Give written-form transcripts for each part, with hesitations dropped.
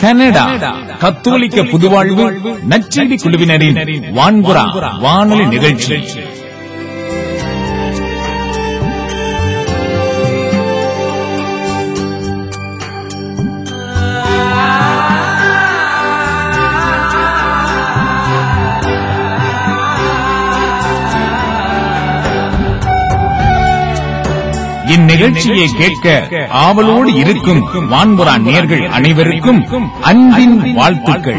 Canada கத்தோலிக்க புதுவாழ்வு நற்செய்தி குழுவினரின் வான்புறா வானொலி நிகழ்ச்சி. இந்நிகழ்ச்சியை கேட்க ஆவலோடு இருக்கும் வான்புறா நேயர்கள் அனைவருக்கும் அன்பின் வாழ்த்துக்கள்.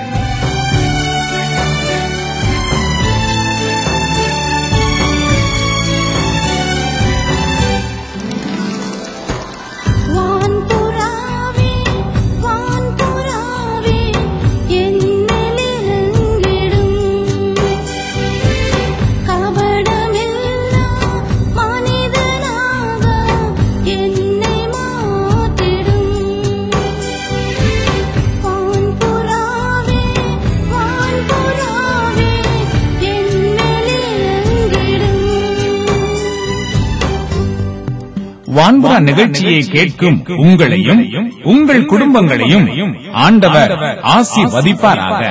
வான்புறா நிகழ்ச்சியை கேட்கும் உங்களையும் உங்கள் குடும்பங்களையும் ஆண்டவர் ஆசீர்வதிப்பாராக.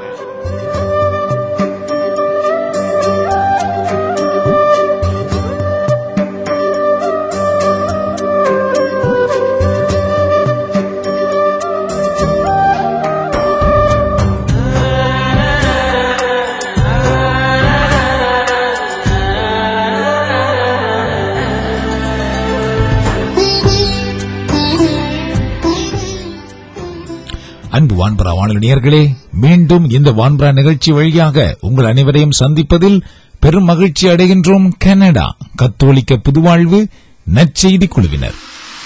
அன்பு வான்புறா வானொலி நேயர்களே, மீண்டும் இந்த வான்புறா நிகழ்ச்சி வழியாக உங்கள் அனைவரையும் சந்திப்பதில் பெரும் மகிழ்ச்சி அடைகின்றோம். கனடா கத்தோலிக்க புதுவாழ்வு நற்செய்தி குழுவினர்.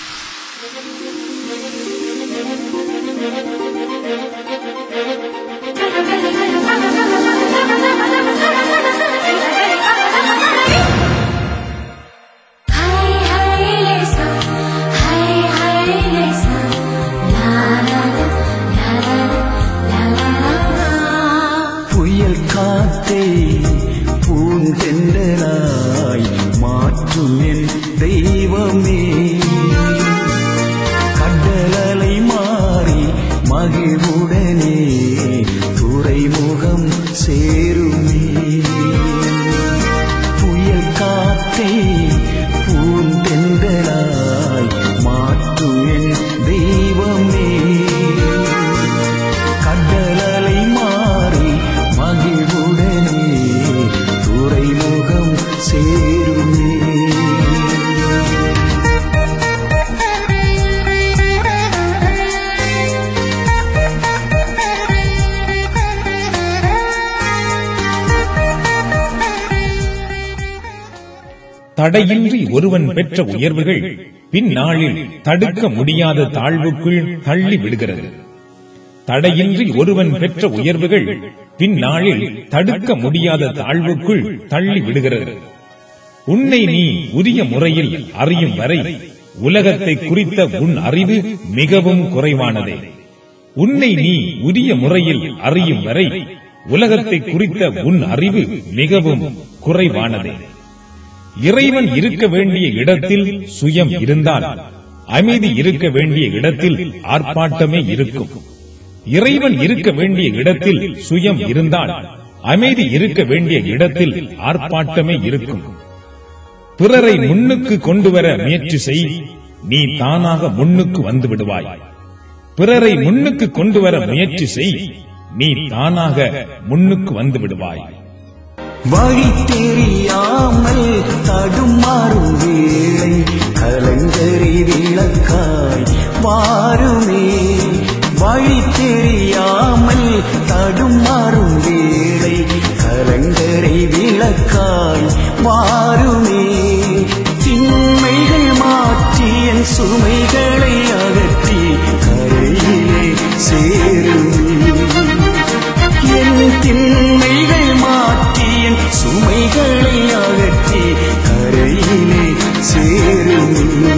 பூந்தென்றலாய் மாற்றும் என் தெய்வமே, கடலலை மாறி மகிழ்வுடனே துறைமுகம் சேருமே. புயல் காத்தே பூந்தென்றலாய் மாற்றும் என் தெய்வமே, கடலலை மாறி மகிழ்வுடனே துறைமுகம் சேருமே. தடையின்றி ஒருவன் பெற்ற உயர்வுகள் பின்னாளில் தடுக்க முடியாத தாழ்வுக்குள் தள்ளி விடுகிறது. தடையின்றி ஒருவன் பெற்ற உயர்வுகள் பின்னாளில் தடுக்க முடியாத தாழ்வுக்குள் தள்ளி விடுகிறது. உன்னை நீ உரிய முறையில் அறியும் வரை உலகத்தை குறித்த உன் அறிவு மிகவும் குறைவானதே. உன்னை நீ உரிய முறையில் அறியும் வரை உலகத்தை குறித்த உன் அறிவு மிகவும் குறைவானதே. இறைவன் இருக்க வேண்டிய இடத்தில் சுயம் இருந்தால் அமைதி இருக்க வேண்டிய இடத்தில் ஆர்ப்பாட்டமே இருக்கும். இறைவன் இருக்க வேண்டிய இடத்தில் சுயம் இருந்தால் அமைதி இருக்க வேண்டிய இடத்தில் ஆர்ப்பாட்டமே இருக்கும். பிறரை முன்னுக்கு கொண்டு வர முயற்சி செய், நீ தானாக முன்னுக்கு வந்து விடுவாய். பிறரை முன்னுக்கு கொண்டு வர முயற்சி செய், நீ தானாக முன்னுக்கு வந்து விடுவாய். வழி தெரியாமல் தடுமாறும் வேளை கலங்கரை விளக்காய் வாருமே. வழி தெரியாமல் தடுமாறும் வேளை கலங்கரை விளக்காய் வாருமே. திண்மைகள் மாற்றி என் சுமைகளை அகற்றி கரையிலே சேருமே. என் திண்மைகள் மாற்றி என் சுமைகளை அகற்றி கரையிலே சேருமே.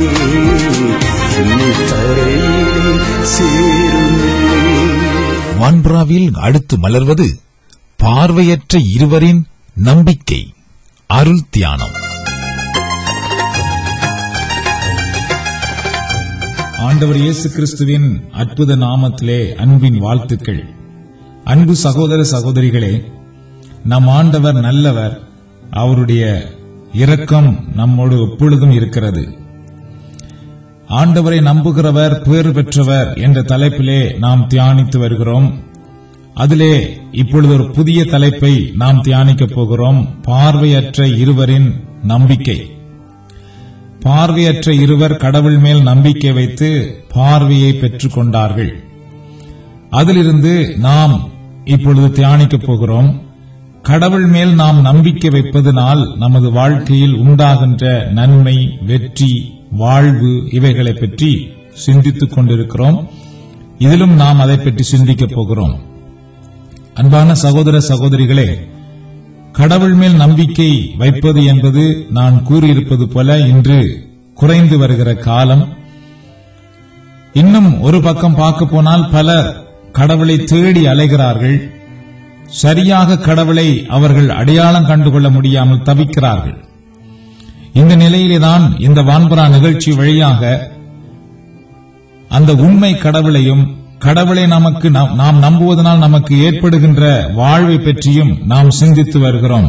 கரையிலே சேருமே. வான்புறாவில் அடுத்து மலர்வது பார்வையற்ற இருவரின் நம்பிக்கை அருள் தியானம். ஆண்டவர் இயேசு கிறிஸ்துவின் அற்புத நாமத்திலே அன்பின் வாழ்த்துக்கள். அன்பு சகோதர சகோதரிகளே, நம் ஆண்டவர் நல்லவர், அவருடைய இரக்கம் நம்மோடு எப்பொழுதும் இருக்கிறது. ஆண்டவரை நம்புகிறவர் பேறு பெற்றவர் என்ற தலைப்பிலே நாம் தியானித்து வருகிறோம். அதிலே இப்பொழுது ஒரு புதிய தலைப்பை நாம் தியானிக்கப் போகிறோம். பார்வையற்ற இருவரின் நம்பிக்கை. பார்வையற்ற இருவர் கடவுள் மேல் நம்பிக்கை வைத்து பார்வையை பெற்றுக் கொண்டார்கள். அதிலிருந்து நாம் இப்பொழுது தியானிக்கப் போகிறோம். கடவுள் மேல் நாம் நம்பிக்கை வைப்பதனால் நமது வாழ்க்கையில் உண்டாகின்ற நன்மை, வெற்றி, வாழ்வு இவைகளை பற்றி சிந்தித்துக் கொண்டிருக்கிறோம். இதிலும் நாம் அதை பற்றி சிந்திக்கப் போகிறோம். அன்பான சகோதர சகோதரிகளே, கடவுள் மேல் நம்பிக்கை வைப்பது என்பது நான் கூறியிருப்பது போல இன்று குறைந்து வருகிற காலம். இன்னும் ஒரு பக்கம் பார்க்க போனால் பலர் கடவுளை தேடி அலைகிறார்கள். சரியாக கடவுளை அவர்கள் அடையாளம் கண்டுகொள்ள முடியாமல் தவிக்கிறார்கள். இந்த நிலையிலேதான் இந்த வான்பரா நிகழ்ச்சி வழியாக அந்த உண்மை கடவுளையும், கடவுளை நாம் நம்புவதனால் நமக்கு ஏற்படுகின்ற வாழ்வை பற்றியும் நாம் சிந்தித்து வருகிறோம்.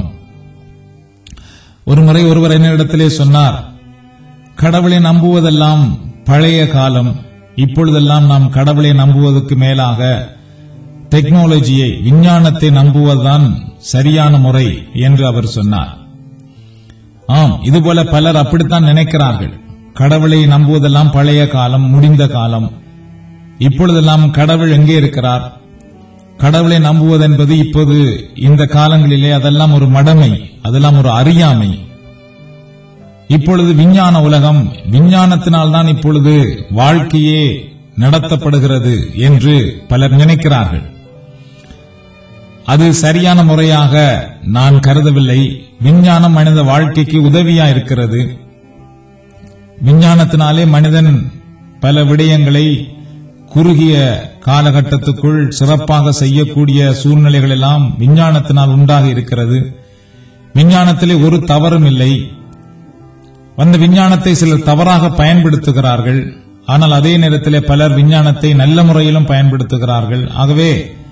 ஒருமுறை ஒருவர் என்னிடத்திலே சொன்னார், கடவுளை நம்புவதெல்லாம் பழைய காலம், இப்பொழுதெல்லாம் நாம் கடவுளை நம்புவதற்கு மேலாக டெக்னாலஜியை, விஞ்ஞானத்தை நம்புவதுதான் சரியான முறை என்று அவர் சொன்னார். ஆம், இதுபோல பலர் அப்படித்தான் நினைக்கிறார்கள். கடவுளை நம்புவதெல்லாம் பழைய காலம், முடிந்த காலம். இப்பொழுதெல்லாம் கடவுள் எங்கே இருக்கிறார்? கடவுளை நம்புவதென்பது இப்போது இந்த காலங்களிலே அதெல்லாம் ஒரு மடமை, அதெல்லாம் ஒரு அறியாமை. இப்பொழுது விஞ்ஞான உலகம், விஞ்ஞானத்தினால்தான் இப்பொழுது வாழ்க்கையே நடத்தப்படுகிறது என்று பலர் நினைக்கிறார்கள். அது சரியான முறையாக நான் கருதவில்லை. விஞ்ஞானம் மனித வாழ்க்கைக்கு உதவியா இருக்கிறது. விஞ்ஞானத்தினாலே மனிதன் பல விடயங்களை குறுகிய காலகட்டத்துக்குள் சிறப்பாக செய்யக்கூடிய சூழ்நிலைகள் எல்லாம் விஞ்ஞானத்தினால் உண்டாகி இருக்கிறது. விஞ்ஞானத்திலே ஒரு தவறும் இல்லை. அந்த விஞ்ஞானத்தை சிலர் தவறாக பயன்படுத்துகிறார்கள். ஆனால் அதே நேரத்திலே பலர் விஞ்ஞானத்தை நல்ல முறையிலும் பயன்படுத்துகிறார்கள். ஆகவே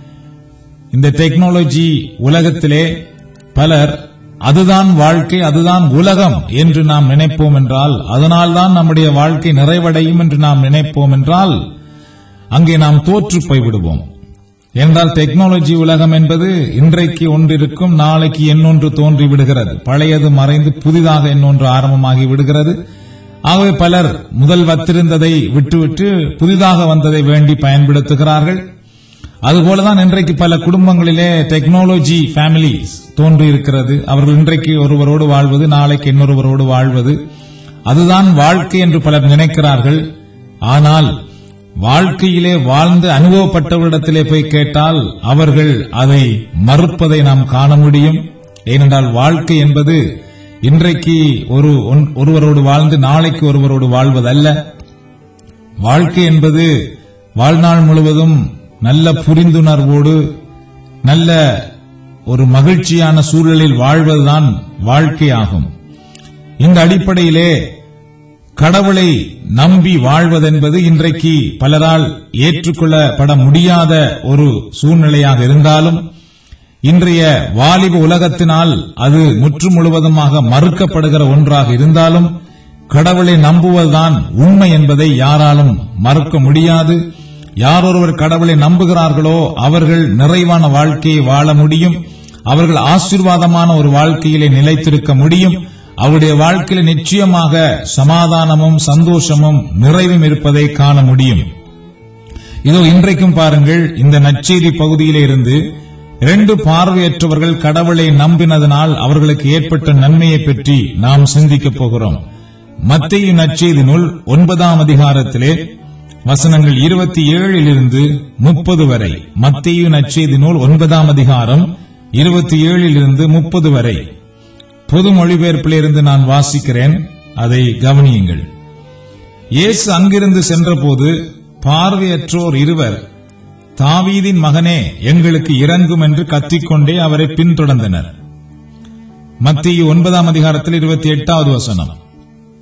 இந்த டெக்னாலஜி உலகத்திலே பலர் அதுதான் வாழ்க்கை, அதுதான் உலகம் என்று நாம் நினைப்போம் என்றால், அதனால்தான் நம்முடைய வாழ்க்கை நிறைவடையும் என்று நாம் நினைப்போம் என்றால், அங்கே நாம் தோற்று போய்விடுவோம். என்றால் டெக்னாலஜி உலகம் என்பது இன்றைக்கு ஒன்றிருக்கும், நாளைக்கு இன்னொன்று தோன்றி விடுகிறது. பழையது மறைந்து புதிதாக இன்னொன்று ஆரம்பமாகி விடுகிறது. ஆகவே பலர் முதல் வத்திருந்ததை விட்டுவிட்டு புதிதாக வந்ததை வேண்டி பயன்படுத்துகிறார்கள். அதுபோலதான் இன்றைக்கு பல குடும்பங்களிலே டெக்னாலஜி ஃபேமிலிஸ் தோன்றியிருக்கிறது. அவர்கள் இன்றைக்கு ஒருவரோடு வாழ்வது, நாளைக்கு இன்னொருவரோடு வாழ்வது, அதுதான் வாழ்க்கை என்று பலர் நினைக்கிறார்கள். ஆனால் வாழ்க்கையிலே வாழ்ந்து அனுபவப்பட்டவரிடத்திலே போய் கேட்டால் அவர்கள் அதை மறுப்பதை நாம் காண முடியும். ஏனென்றால் வாழ்க்கை என்பது இன்றைக்கு ஒருவரோடு வாழ்ந்து நாளைக்கு ஒருவரோடு வாழ்வதல்ல. வாழ்க்கை என்பது வாழ்நாள் முழுவதும் நல்ல புரிந்துணர்வோடு, நல்ல ஒரு மகிழ்ச்சியான சூழலில் வாழ்வதுதான் வாழ்க்கையாகும். இந்த அடிப்படையிலே கடவுளை நம்பி வாழ்வதென்பது இன்றைக்கு பலரால் ஏற்றுக்கொள்ளப்பட முடியாத ஒரு சூழ்நிலையாக இருந்தாலும், இன்றைய வாலிப உலகத்தினால் அது முற்று முழுவதுமாக மறுக்கப்படுகிற ஒன்றாக இருந்தாலும், கடவுளை நம்புவதுதான் உண்மை என்பதை யாராலும் மறுக்க முடியாது. யாரொருவர் கடவுளை நம்புகிறார்களோ அவர்கள் நிறைவான வாழ்க்கையை வாழ முடியும். அவர்கள் ஆசீர்வாதமான ஒரு வாழ்க்கையிலே நிலைத்திருக்க முடியும். அவருடைய வாழ்க்கையில் நிச்சயமாக சமாதானமும் சந்தோஷமும் நிறைவும் இருப்பதை காண முடியும். இதோ இன்றைக்கும் பாருங்கள், இந்த நற்செய்தி பகுதியிலே இருந்து 2 பார்வையற்றவர்கள் கடவுளை நம்பினதனால் அவர்களுக்கு ஏற்பட்ட நன்மையை பற்றி நாம் சிந்திக்கப் போகிறோம். மத்தேயு நற்செய்தி நூல் 9ஆம் அதிகாரத்திலே வசனங்கள் 27 30 வரை. மத்தேயு நற்செய்தி நூல் 9ஆம் அதிகாரம் 27 30 வரை பொது மொழிபெயர்ப்பிலிருந்து நான் வாசிக்கிறேன், அதை கவனியுங்கள். இயேசு அங்கிருந்து சென்றபோது பார்வையற்றோர் இருவர், தாவீதின் மகனே எங்களுக்கு இரங்கும் என்று கத்திக்கொண்டே அவரை பின்தொடர்ந்தனர். மத்தேயு 9ஆம் அதிகாரத்தில் 28வது வசனம்.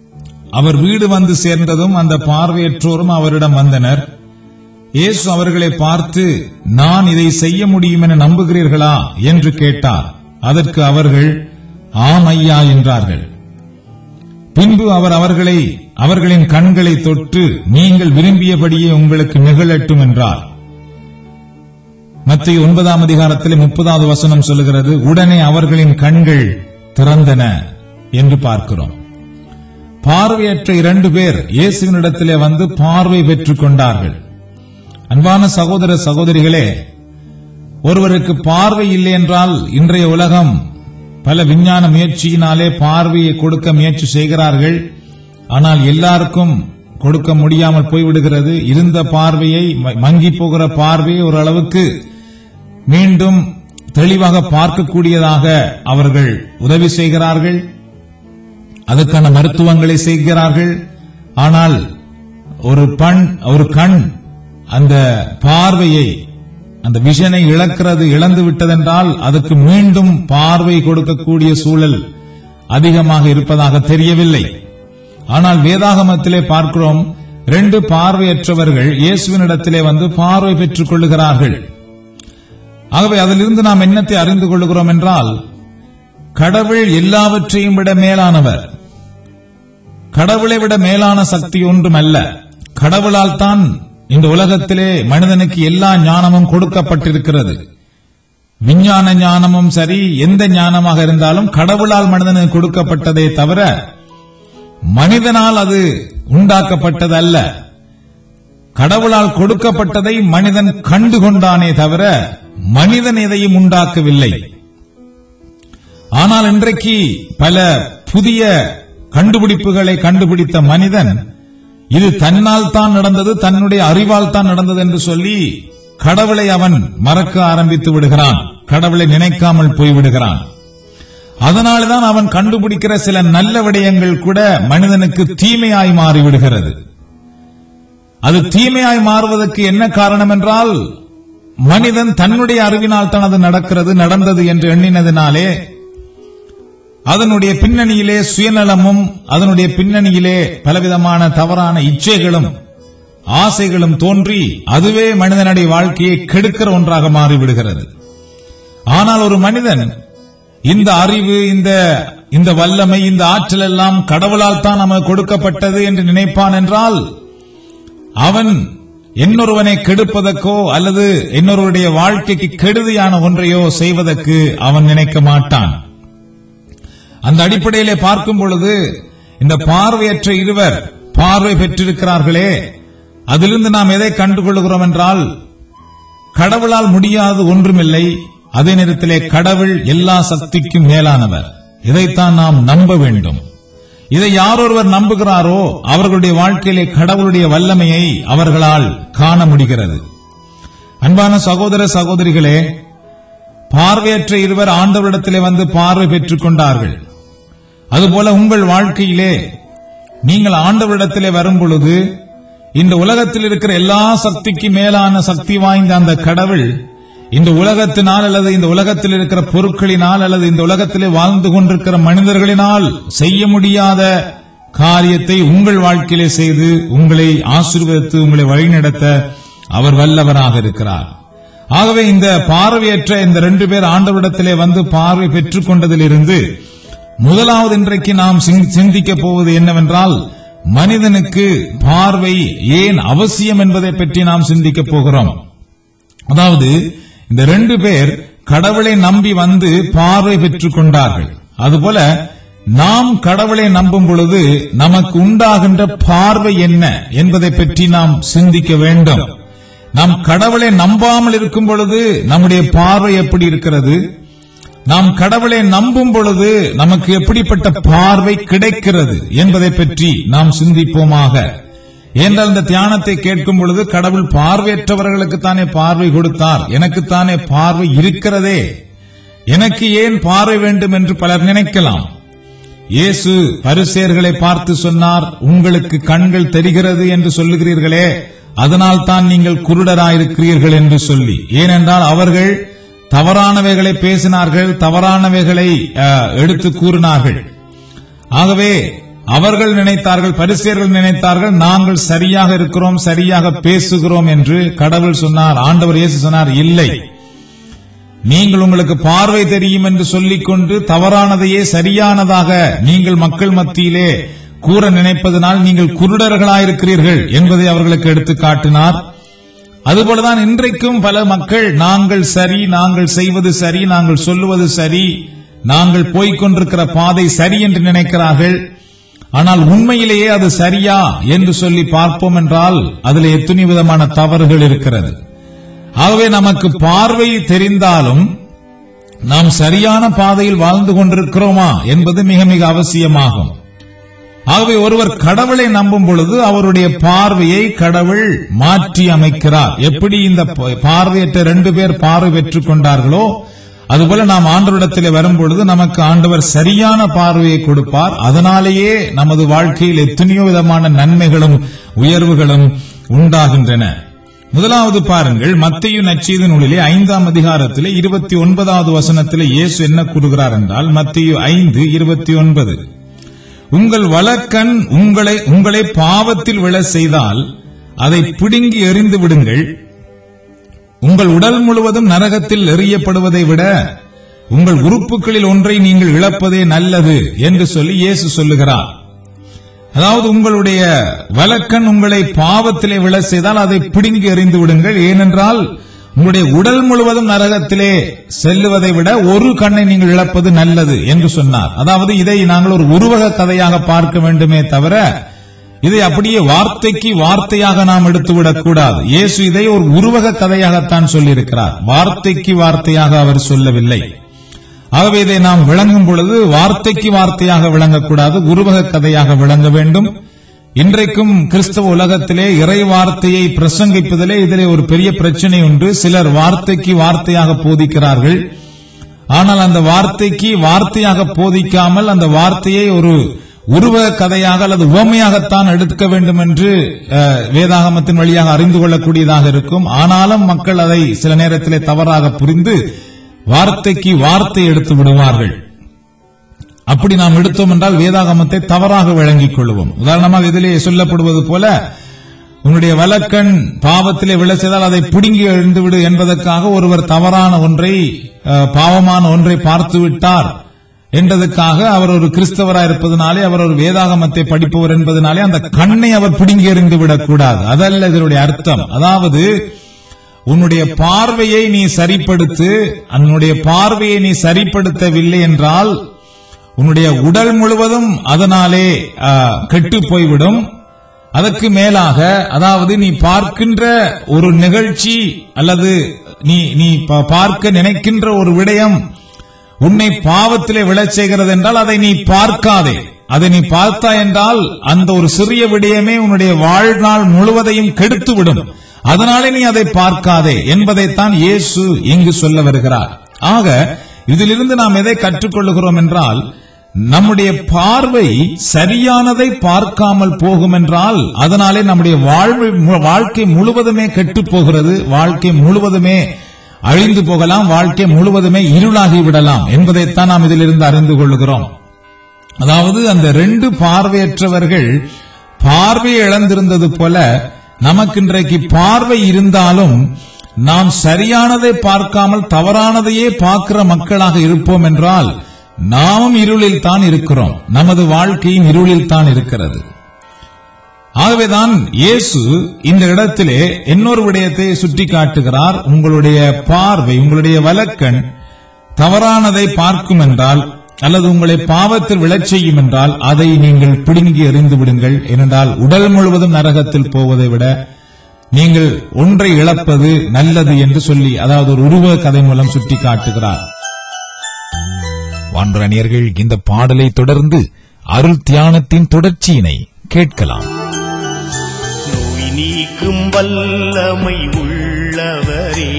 அவர் வீடு வந்து சேர்ந்ததும் அந்த பார்வையற்றோரும் அவரிடம் வந்தனர். இயேசு அவர்களை பார்த்து, நான் இதை செய்ய முடியும் என நம்புகிறீர்களா என்று கேட்டார். அதற்கு அவர்கள், ஆம் ஐயா என்றார்கள். பின்பு அவர் அவர்களின் கண்களை தொட்டு, நீங்கள் விரும்பியபடியே உங்களுக்கு நிகழட்டும் என்றார். மத்தேயு 9ஆம் அதிகாரத்திலே 30வது வசனம் சொல்லுகிறது, உடனே அவர்களின் கண்கள் திறந்தன என்று பார்க்கிறோம். பார்வையற்ற 2 பேர் இயேசுவினிடத்திலே வந்து பார்வை பெற்றுக் கொண்டார்கள். அன்பான சகோதர சகோதரிகளே, ஒருவருக்கு பார்வை இல்லை என்றால் இன்றைய உலகம் பல விஞ்ஞான முயற்சியினாலே பார்வையை கொடுக்க முயற்சி செய்கிறார்கள். ஆனால் எல்லாருக்கும் கொடுக்க முடியாமல் போய்விடுகிறது. இருந்த பார்வையை, மங்கி போகிற பார்வையை ஓரளவுக்கு மீண்டும் தெளிவாக பார்க்கக்கூடியதாக அவர்கள் உதவி செய்கிறார்கள். அதற்கான மருத்துவங்களை செய்கிறார்கள். ஆனால் ஒரு கண் அந்த பார்வையை, அந்த விஷனை இழந்து விட்டதென்றால் அதுக்கு மீண்டும் பார்வை கொடுக்கக்கூடிய சூழல் அதிகமாக இருப்பதாக தெரியவில்லை. ஆனால் வேதாகமத்திலே பார்க்கிறோம், 2 பார்வையற்றவர்கள் இயேசுவினிடத்திலே வந்து பார்வை பெற்றுக் கொள்ளுகிறார்கள். ஆகவே அதிலிருந்து நாம் என்னத்தை அறிந்து கொள்ளுகிறோம் என்றால், கடவுள் எல்லாவற்றையும் விட மேலானவர். கடவுளை விட மேலான சக்தி ஒன்றும் அல்ல. கடவுளால் தான் இந்த உலகத்திலே மனிதனுக்கு எல்லா ஞானமும் கொடுக்கப்பட்டிருக்கிறது. விஞ்ஞான ஞானமும் சரி, எந்த ஞானமாக இருந்தாலும் கடவுளால் மனிதனுக்கு கொடுக்கப்பட்டதே தவிர மனிதனால் அது உண்டாக்கப்பட்டது அல்ல. கடவுளால் கொடுக்கப்பட்டதை மனிதன் கண்டுகொண்டானே தவிர மனிதன் எதையும் உண்டாக்கவில்லை. ஆனால் இன்றைக்கு பல புதிய கண்டுபிடிப்புகளை கண்டுபிடித்த மனிதன் இது தன்னால் தான் நடந்தது, தன்னுடைய அறிவால் தான் நடந்தது என்று சொல்லி கடவுளை அவன் மறக்க ஆரம்பித்து விடுகிறான். கடவுளை நினைக்காமல் போய்விடுகிறான். அதனால்தான் அவன் கண்டுபிடிக்கிற சில நல்ல விடயங்கள் கூட மனிதனுக்கு தீமையாய் மாறிவிடுகிறது. அது தீமையாய் மாறுவதற்கு என்ன காரணம் என்றால், மனிதன் தன்னுடைய அறிவினால் தான் அது நடந்தது என்று எண்ணினதினாலே அதனுடைய பின்னணியிலே சுயநலமும், அதனுடைய பின்னணியிலே பலவிதமான தவறான இச்சைகளும் ஆசைகளும் தோன்றி அதுவே மனிதனுடைய வாழ்க்கையை கெடுக்கிற ஒன்றாக மாறிவிடுகிறது. ஆனால் ஒரு மனிதன் இந்த அறிவு, இந்த வல்லமை, இந்த ஆற்றல் எல்லாம் கடவுளால் தான் நமக்கு கொடுக்கப்பட்டது என்று நினைப்பான் என்றால், அவன் இன்னொருவனை கெடுப்பதற்கோ அல்லது இன்னொருவருடைய வாழ்க்கைக்கு கெடுதியான ஒன்றையோ செய்வதற்கு அவன் நினைக்க மாட்டான். அந்த அடிப்படையிலே பார்க்கும் பொழுது இந்த பார்வையற்ற 2 பார்வை பெற்றிருக்கிறார்களே, அதிலிருந்து நாம் எதை கண்டுகொள்கிறோம் என்றால், கடவுளால் முடியாது ஒன்றுமில்லை. அதே நேரத்திலே கடவுள் எல்லா சக்திக்கும் மேலானவர். இதைத்தான் நாம் நம்ப வேண்டும். இதை யாரொருவர் நம்புகிறாரோ அவர்களுடைய வாழ்க்கையிலே கடவுளுடைய வல்லமையை அவர்களால் காண முடிகிறது. அன்பான சகோதர சகோதரிகளே, பார்வையற்ற 2 ஆண்டவரிடத்திலே வந்து பார்வை பெற்றுக் கொண்டார்கள். அதுபோல உங்கள் வாழ்க்கையிலே நீங்கள் ஆண்டவரிடத்திலே வரும் பொழுது இந்த உலகத்தில் இருக்கிற எல்லா சக்திக்கு மேலான சக்தி வாய்ந்த அந்த கடவுள் இந்த உலகத்தினால் அல்லது இந்த உலகத்தில் இருக்கிற பொருட்களினால் அல்லது இந்த உலகத்திலே வாழ்ந்து கொண்டிருக்கிற மனிதர்களினால் செய்ய முடியாத காரியத்தை உங்கள் வாழ்க்கையிலே செய்து உங்களை ஆசீர்வதித்து உங்களை வழிநடத்த அவர் வல்லவராக இருக்கிறார். ஆகவே இந்த பார்வையற்ற இந்த 2 பேர் ஆண்டவரிடத்திலே வந்து பார்வை பெற்றுக் கொண்டதிலிருந்து முதலாவது இன்றைக்கு நாம் சிந்திக்க போவது என்னவென்றால், மனிதனுக்கு பார்வை ஏன் அவசியம் என்பதை பற்றி நாம் சிந்திக்க போகிறோம். அதாவது இந்த 2 பேர் கடவுளை நம்பி வந்து பார்வை பெற்றுக் கொண்டார்கள். அதுபோல நாம் கடவுளை நம்பும் பொழுது நமக்கு உண்டாகின்ற பார்வை என்ன என்பதை பற்றி நாம் சிந்திக்க வேண்டும். நாம் கடவுளை நம்பாமல் இருக்கும் பொழுது நம்முடைய பார்வை எப்படி இருக்கிறது, நாம் கடவுளை நம்பும் பொழுது நமக்கு எப்படிப்பட்ட பார்வை கிடைக்கிறது என்பதை பற்றி நாம் சிந்திப்போமாக. ஏனென்றால் இந்த தியானத்தை கேட்கும் பொழுது கடவுள் பார்வையற்றவர்களுக்குத்தானே பார்வை கொடுத்தார், எனக்குத்தானே பார்வை இருக்கிறதே, எனக்கு ஏன் பார்வை வேண்டும் என்று பலர் நினைக்கலாம். இயேசு பரிசேயர்களை பார்த்து சொன்னார், உங்களுக்கு கண்கள் தெரிகிறது என்று சொல்லுகிறீர்களே, அதனால் தான் நீங்கள் குருடராயிருக்கிறீர்கள் என்று சொல்லி. ஏனென்றால் அவர்கள் தவறானவைகளை பேசினார்கள், தவறானவைகளை எடுத்து கூறினார்கள். ஆகவே அவர்கள் நினைத்தார்கள், பரிசேயர்கள் நினைத்தார்கள், நாங்கள் சரியாக இருக்கிறோம், சரியாக பேசுகிறோம் என்று. கடவுள் சொன்னார், ஆண்டவர் இயேசு சொன்னார், இல்லை, நீங்கள் உங்களுக்கு பார்வை தெரியும் என்று சொல்லிக்கொண்டு தவறானதையே சரியானதாக நீங்கள் மக்கள் மத்தியிலே கூற நினைப்பதனால் நீங்கள் குருடர்களாயிருக்கிறீர்கள் என்பதை அவர்களுக்கு எடுத்து காட்டினார். அதுபோலதான் இன்றைக்கும் பல மக்கள் நாங்கள் சரி, நாங்கள் செய்வது சரி, நாங்கள் சொல்லுவது சரி, நாங்கள் போய்கொண்டிருக்கிற பாதை சரி என்று நினைக்கிறார்கள். ஆனால் உண்மையிலேயே அது சரியா என்று சொல்லி பார்ப்போம் என்றால் அதில் எத்தனை விதமான தவறுகள் இருக்கிறது. ஆகவே நமக்கு பார்வை தெரிந்தாலும் நாம் சரியான பாதையில் வாழ்ந்து கொண்டிருக்கிறோமா என்பது மிக மிக அவசியமாகும். ஆகவே ஒருவர் கடவுளை நம்பும் பொழுது அவருடைய பார்வையை கடவுள் மாற்றி அமைக்கிறார். எப்படி இந்த பார்வையற்ற 2 பேர் பார்வை பெற்றுக் கொண்டார்களோ அதுபோல நாம் ஆண்டவரிடத்திலே வரும்பொழுது நமக்கு ஆண்டவர் சரியான பார்வையை கொடுப்பார். அதனாலேயே நமது வாழ்க்கையில் எத்தனையோ விதமான நன்மைகளும் உயர்வுகளும் உண்டாகின்றன. முதலாவது பாருங்கள், மத்தேயு நற்செய்தி நூலிலே 5ஆம் அதிகாரத்திலே 29வது வசனத்திலே இயேசு என்ன கூறுகிறார் என்றால், மத்தேயு 5:29, உங்கள் வலக்கண் உங்களை பாவத்தில் விழ செய்தால் அதை பிடுங்கி எறிந்து விடுங்கள். உங்கள் உடல் முழுவதும் நரகத்தில் எறியப்படுவதை விட உங்கள் உறுப்புகளில் ஒன்றை நீங்கள் இழப்பதே நல்லது என்று சொல்லி இயேசு சொல்லுகிறார். அதாவது உங்களுடைய வலக்கண் உங்களை பாவத்திலே விழ செய்தால் அதை பிடுங்கி எறிந்து விடுங்கள். ஏனென்றால் உங்களுடைய உடல் முழுவதும் நரகத்திலே செல்லுவதை விட ஒரு கண்ணை நீங்கள் இழப்பது நல்லது என்று சொன்னார். அதாவது இதை நாங்கள் ஒரு உருவக கதையாக பார்க்க வேண்டுமே தவிர இதை அப்படியே வார்த்தைக்கு வார்த்தையாக நாம் எடுத்துவிடக் கூடாது. இயேசு இதை ஒரு உருவக கதையாகத்தான் சொல்லியிருக்கிறார், வார்த்தைக்கு வார்த்தையாக அவர் சொல்லவில்லை. ஆகவே இதை நாம் விளங்கும் பொழுது வார்த்தைக்கு வார்த்தையாக விளங்கக்கூடாது, உருவக கதையாக விளங்க வேண்டும். இன்றைக்கும் கிறிஸ்தவ உலகத்திலே இறை வார்த்தையை பிரசங்கிப்பதிலே இதிலே ஒரு பெரிய பிரச்சனை உண்டு. சிலர் வார்த்தைக்கு வார்த்தையாக போதிக்கிறார்கள். ஆனால் அந்த வார்த்தைக்கு வார்த்தையாக போதிக்காமல் அந்த வார்த்தையை ஒரு உருவக கதையாக அல்லது உவமையாகத்தான் எடுக்க வேண்டும் என்று வேதாகமத்தின் வழியாக அறிந்து கொள்ளக்கூடியதாக இருக்கும். ஆனாலும் மக்கள் அதை சில நேரத்திலே தவறாக புரிந்து வார்த்தைக்கு வார்த்தை எடுத்து விடுவார்கள். அப்படி நாம் எடுத்தோம் என்றால் வேதாகமத்தை தவறாக விளங்கிக் கொள்வோம். உதாரணமாக இதிலே சொல்லப்படுவது போல, உன்னுடைய வலக்கண் பாவத்திலே விழ செய்தால் அதை பிடுங்கி எழுந்து விடு என்பதற்காக ஒருவர் தவறான ஒன்றை, பாவமான ஒன்றை பார்த்துவிட்டார் என்றதுக்காக அவர் ஒரு கிறிஸ்தவராக இருப்பதனாலே, அவர் ஒரு வேதாகமத்தை படிப்பவர் என்பதனாலே அந்த கண்ணை அவர் பிடுங்கி எறிந்து விடக்கூடாது. அதல்ல இதனுடைய அர்த்தம். அதாவது உன்னுடைய பார்வையை நீ சரிப்படுத்து. உன்னுடைய பார்வையை நீ சரிப்படுத்தவில்லை என்றால் உன்னுடைய உடல் முழுவதும் அதனாலே கெட்டு போய்விடும். அதற்கு மேலாக, அதாவது நீ பார்க்கின்ற ஒரு நிகழ்ச்சி அல்லது நீ பார்க்க நினைக்கின்ற ஒரு விடயம் உன்னை பாவத்திலே விழச் செய்கிறது என்றால் அதை நீ பார்க்காதே. அதை நீ பார்த்தா என்றால் அந்த ஒரு சிறிய விடயமே உன்னுடைய வாழ்நாள் முழுவதையும் கெடுத்துவிடும். அதனாலே நீ அதை பார்க்காதே என்பதைத்தான் இயேசு இங்கு சொல்ல வருகிறார். ஆக இதிலிருந்து நாம் எதை கற்றுக்கொள்ளுகிறோம் என்றால், நம்முடைய பார்வை சரியானதை பார்க்காமல் போகும் என்றால் அதனாலே நம்முடைய வாழ்க்கை முழுவதுமே கெட்டு போகிறது, வாழ்க்கை முழுவதுமே அழிந்து போகலாம், வாழ்க்கை முழுவதுமே இருளாகி விடலாம் என்பதைத்தான் நாம் இதிலிருந்து அறிந்து கொள்ளுகிறோம். அதாவது அந்த 2 பார்வையற்றவர்கள் பார்வையை இழந்திருந்தது போல நமக்கு இன்றைக்கு பார்வை இருந்தாலும் நாம் சரியானதை பார்க்காமல் தவறானதையே பார்க்கிற மக்களாக இருப்போம் என்றால் நாமும் இருளில் தான் இருக்கிறோம், நமது வாழ்க்கையும் இருளில் தான் இருக்கிறது. ஆகவேதான் இயேசு இந்த இடத்திலே இன்னொரு விடயத்தை சுட்டி காட்டுகிறார். உங்களுடைய பார்வை, உங்களுடைய வலக்கண் தவறானதை பார்க்கும் என்றால் அல்லது உங்களை பாவத்தில் விழச் செய்யும் என்றால் அதை நீங்கள் பிடுங்கி எறிந்து விடுங்கள். ஏனென்றால் உடல் முழுவதும் நரகத்தில் போவதை விட நீங்கள் ஒன்றை இழப்பது நல்லது என்று சொல்லி, அதாவது ஒரு உருவ கதை மூலம் சுட்டி காட்டுகிறார். வான்றாணியர்கள் இந்த பாடலை தொடர்ந்து அருள் தியானத்தின் தொடர்ச்சியினை கேட்கலாம். நோய் நீக்கும் வல்லமை உள்ளவரே,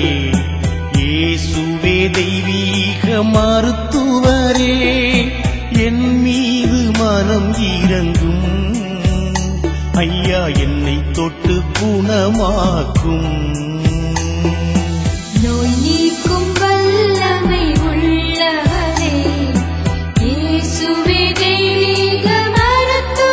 இயேசுவே தெய்வீக மருத்துவரே, என் மீது மனம் இறங்கும் ஐயா, என்னை தொட்டு குணமாக்கும். நோய் நீக்கும் வல்லமை உள்ளவரே, இயேசுவே தெய்வீக மருத்துவரே,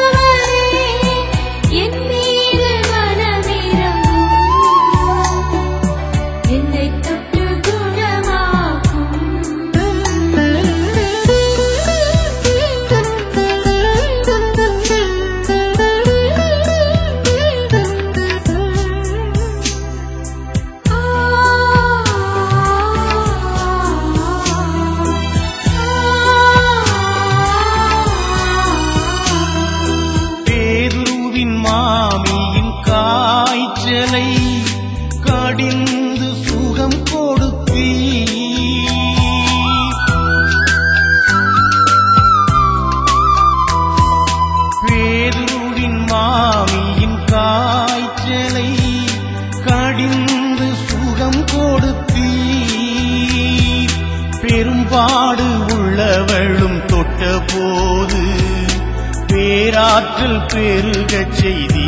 அழைத்த போது பேராற்றல் பெருகச் செய்தி.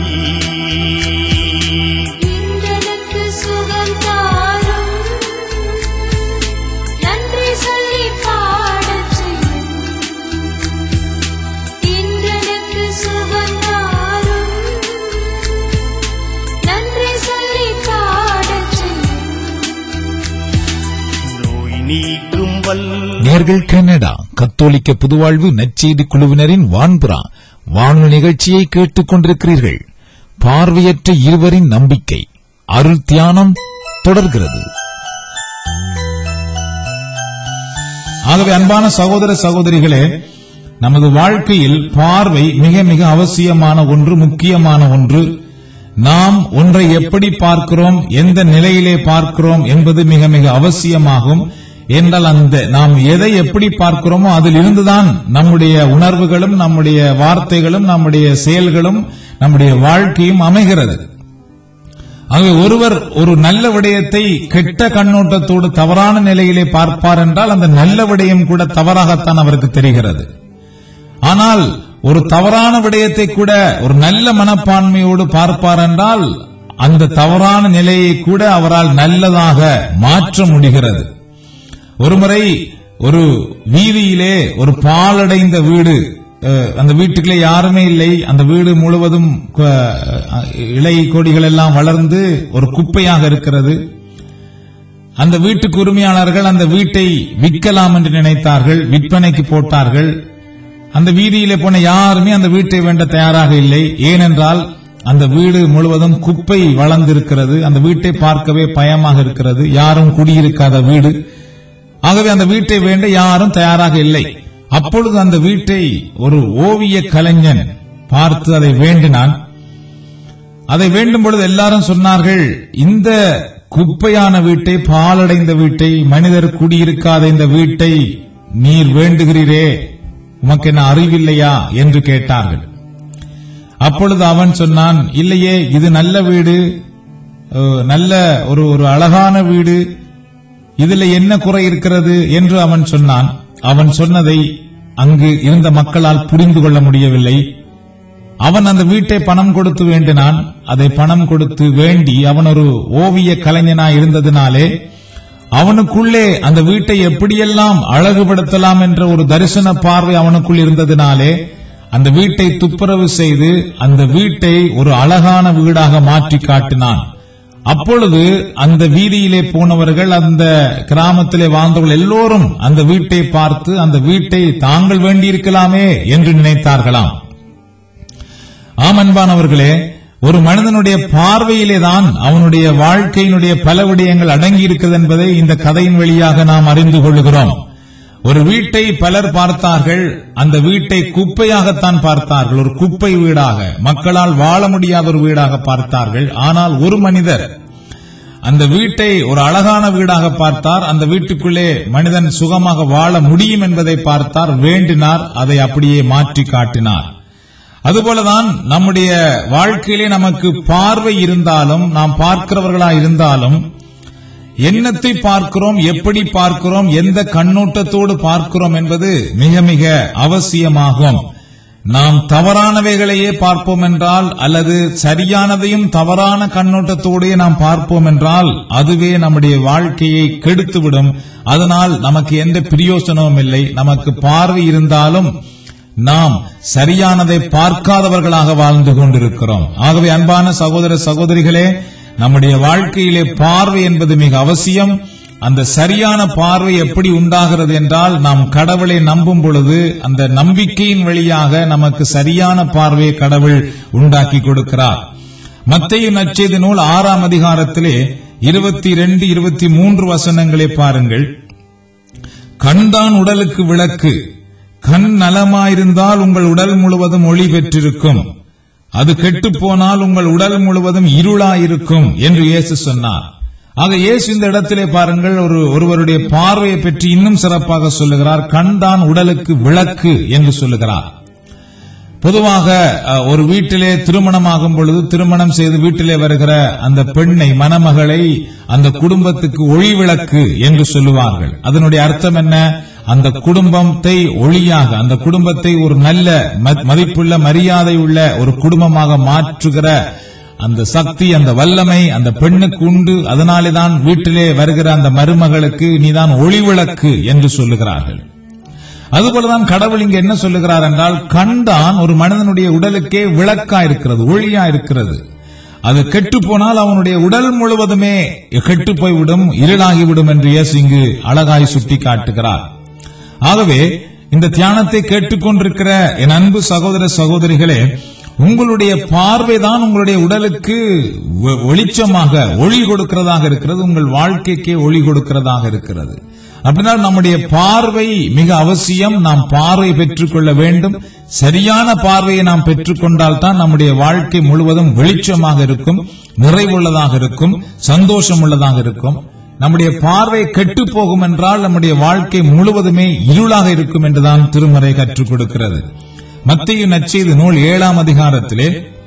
இன்றெனக்கு சுகம் தாரும், நன்றி சொல்லி பாடச் செய்யும். இன்றெனக்கு சுகம் தாரும், நன்றி சொல்லி பாடச் செய்யும். நோய் நீக்கும் நேர்கள் கனடா கத்தோலிக்க புதுவாழ்வு நற்செய்தி குழுவினரின் வான்புறா வானொலி நிகழ்ச்சியை கேட்டுக் கொண்டிருக்கிறீர்கள். பார்வையற்ற இருவரின் நம்பிக்கை அருள் தியானம் தொடர்கிறது. ஆகவே அன்பான சகோதர சகோதரிகளே, நமது வாழ்க்கையில் பார்வை மிக மிக அவசியமான ஒன்று, முக்கியமான ஒன்று. நாம் ஒன்றை எப்படி பார்க்கிறோம், எந்த நிலையிலே பார்க்கிறோம் என்பது மிக மிக அவசியமாகும். என்றால் அந்த நாம் எதை எப்படி பார்க்கிறோமோ அதில் இருந்துதான் நம்முடைய உணர்வுகளும், நம்முடைய வார்த்தைகளும், நம்முடைய செயல்களும், நம்முடைய வாழ்க்கையும் அமைகிறது. ஆகவே ஒருவர் ஒரு நல்ல விடயத்தை கெட்ட கண்ணோட்டத்தோடு தவறான நிலையிலே பார்ப்பார் என்றால் அந்த நல்ல விடயம் கூட தவறாகத்தான் அவருக்கு தெரிகிறது. ஆனால் ஒரு தவறான விடயத்தை கூட ஒரு நல்ல மனப்பான்மையோடு பார்ப்பார் என்றால் அந்த தவறான நிலையை கூட அவரால் நல்லதாக மாற்ற முடிகிறது. ஒருமுறை ஒரு வீதியிலே ஒரு பாழடைந்த வீடு, அந்த வீட்டுக்குள்ளே யாருமே இல்லை, அந்த வீடு முழுவதும் இலை கொடிகள் எல்லாம் வளர்ந்து ஒரு குப்பையாக இருக்கிறது. அந்த வீட்டுக்கு உரிமையாளர்கள் அந்த வீட்டை விற்கலாம் என்று நினைத்தார்கள், விற்பனைக்கு போட்டார்கள். அந்த வீதியிலே போன யாருமே அந்த வீட்டை வேண்ட தயாராக இல்லை. ஏனென்றால் அந்த வீடு முழுவதும் குப்பை வளர்ந்திருக்கிறது. அந்த வீட்டை பார்க்கவே பயமாக இருக்கிறது, யாரும் குடியிருக்காத வீடு. ஆகவே அந்த வீட்டை வேண்ட யாரும் தயாராக இல்லை. அப்பொழுது அந்த வீட்டை ஒரு ஓவிய கலைஞன் பார்த்து அதை வேண்டினான். அதை வேண்டும் பொழுது எல்லாரும் சொன்னார்கள், இந்த குப்பையான வீட்டை, பாழடைந்த வீட்டை, மனிதர் குடியிருக்காத இந்த வீட்டை நீர் வேண்டுகிறீரே, உமக்கு என்ன அறிவில்லையா என்று கேட்டார்கள். அப்பொழுது அவன் சொன்னான், இல்லையே, இது நல்ல வீடு, நல்ல ஒரு அழகான வீடு, இதுல என்ன குறை இருக்கிறது என்று அவன் சொன்னான். அவன் சொன்னதை அங்கு இருந்த மக்களால் புரிந்து கொள்ள முடியவில்லை. அவன் அந்த வீட்டை பணம் கொடுத்து வேண்டினான். அதை பணம் கொடுத்து வேண்டி அவன் ஒரு ஓவிய கலைஞனாய் இருந்ததினாலே அவனுக்குள்ளே அந்த வீட்டை எப்படியெல்லாம் அழகுபடுத்தலாம் என்ற ஒரு தரிசன பார்வை அவனுக்குள் இருந்ததினாலே அந்த வீட்டை துப்புரவு செய்து அந்த வீட்டை ஒரு அழகான வீடாக மாற்றி காட்டினான். அப்பொழுது அந்த வீதியிலே போனவர்கள், அந்த கிராமத்திலே வாழ்ந்தவர்கள் எல்லோரும் அந்த வீட்டை பார்த்து அந்த வீட்டை தாங்கள் வேண்டியிருக்கலாமே என்று நினைத்தார்களாம். ஆம் அன்பானவர்களே, ஒரு மனிதனுடைய பார்வையிலேதான் அவனுடைய வாழ்க்கையினுடைய பல விடயங்கள் அடங்கி இருக்கிறது என்பதை இந்த கதையின் வழியாக நாம் அறிந்து கொள்கிறோம். ஒரு வீட்டை பலர் பார்த்தார்கள், அந்த வீட்டை குப்பையாகத்தான் பார்த்தார்கள், ஒரு குப்பை வீடாக, மக்களால் வாழ முடியாத ஒரு வீடாக பார்த்தார்கள். ஆனால் ஒரு மனிதர் அந்த வீட்டை ஒரு அழகான வீடாக பார்த்தார். அந்த வீட்டுக்குள்ளே மனிதன் சுகமாக வாழ முடியும் என்பதை பார்த்தார், வேண்டினார், அதை அப்படியே மாற்றி காட்டினார். அதுபோலதான் நம்முடைய வாழ்க்கையிலே நமக்கு பார்வை இருந்தாலும், நாம் பார்க்கிறவர்களாய் இருந்தாலும், எண்ணத்தை பார்க்கிறோம், எப்படி பார்க்கிறோம், எந்த கண்ணோட்டத்தோடு பார்க்கிறோம் என்பது மிக மிக அவசியமாகும். நாம் தவறானவைகளையே பார்ப்போம் என்றால், அல்லது சரியானதையும் தவறான கண்ணோட்டத்தோடே நாம் பார்ப்போம் என்றால் அதுவே நம்முடைய வாழ்க்கையை கெடுத்துவிடும். அதனால் நமக்கு எந்த பிரயோசனமும் இல்லை. நமக்கு பார்வை இருந்தாலும் நாம் சரியானதை பார்க்காதவர்களாக வாழ்ந்து கொண்டிருக்கிறோம். ஆகவே அன்பான சகோதர சகோதரிகளே, நம்முடைய வாழ்க்கையிலே பார்வை என்பது மிக அவசியம். அந்த சரியான பார்வை எப்படி உண்டாகிறது என்றால், நாம் கடவுளை நம்பும் பொழுது அந்த நம்பிக்கையின் வழியாக நமக்கு சரியான பார்வையை கடவுள் உண்டாக்கி கொடுக்கிறார். மத்தேயு நற்செய்தி நூல் 6ஆம் அதிகாரத்திலே 22, 23 வசனங்களை பாருங்கள். கண்தான் உடலுக்கு விளக்கு, கண் நலமாயிருந்தால் உங்கள் உடல் முழுவதும் ஒளி பெற்றிருக்கும், அது கெட்டுப்போனால் உங்கள் உடல் முழுவதும் இருளாயிருக்கும் என்று இயேசு சொன்னார். ஆக இயேசு இந்த இடத்திலே பாருங்கள், ஒருவருடைய பார்வையை பற்றி இன்னும் சிறப்பாக சொல்லுகிறார். கண் தான் உடலுக்கு விளக்கு என்று சொல்லுகிறார். பொதுவாக ஒரு வீட்டிலே திருமணமாகும் பொழுது திருமணம் செய்து வீட்டிலே வருகிற அந்த பெண்ணை, மணமகளை அந்த குடும்பத்துக்கு ஒளிவிளக்கு என்று சொல்லுவார்கள். அதனுடைய அர்த்தம் என்ன? அந்த குடும்பத்தை ஒளியாக, அந்த குடும்பத்தை ஒரு நல்ல மதிப்புள்ள மரியாதை உள்ள ஒரு குடும்பமாக மாற்றுகிற அந்த சக்தி, அந்த வல்லமை அந்த பெண்ணுக்கு உண்டு. அதனாலேதான் வீட்டிலே வருகிற அந்த மருமகளுக்கு நீதான் ஒளிவிளக்கு என்று சொல்லுகிறார்கள். அதுபோலதான் கடவுள் இங்க என்ன சொல்லுகிறார் என்றால், கண்தான் ஒரு மனிதனுடைய உடலுக்கே விளக்கா இருக்கிறது, ஒளியா இருக்கிறது. அது கெட்டு போனால் அவனுடைய உடல் முழுவதுமே கெட்டு போய்விடும், இருளாகிவிடும் என்று இயேசு இங்கு அழகாய் சுட்டி காட்டுகிறார். ஆகவே இந்த தியானத்தை கேட்டுக்கொண்டிருக்கிற என் அன்பு சகோதர சகோதரிகளே, உங்களுடைய பார்வைதான் உங்களுடைய உடலுக்கு வெளிச்சமாக ஒளி கொடுக்கிறதாக இருக்கிறது, உங்கள் வாழ்க்கைக்கே ஒளி கொடுக்கிறதாக இருக்கிறது. அப்படின்னா நம்முடைய பார்வை மிக அவசியம். நாம் பார்வை பெற்றுக்கொள்ள வேண்டும். சரியான பார்வையை நாம் பெற்றுக்கொண்டால் தான் நம்முடைய வாழ்க்கை முழுவதும் வெளிச்சமாக இருக்கும், நிறைவுள்ளதாக இருக்கும், சந்தோஷம் உள்ளதாக இருக்கும். நம்முடைய பார்வை கெட்டு போகும் என்றால் நம்முடைய வாழ்க்கை முழுவதுமே இருளாக இருக்கும் என்றுதான் திருமறை கற்றுக் கொடுக்கிறது. மத்தேயு நற்செய்தி நூல் 7ஆம் அதிகாரத்திலே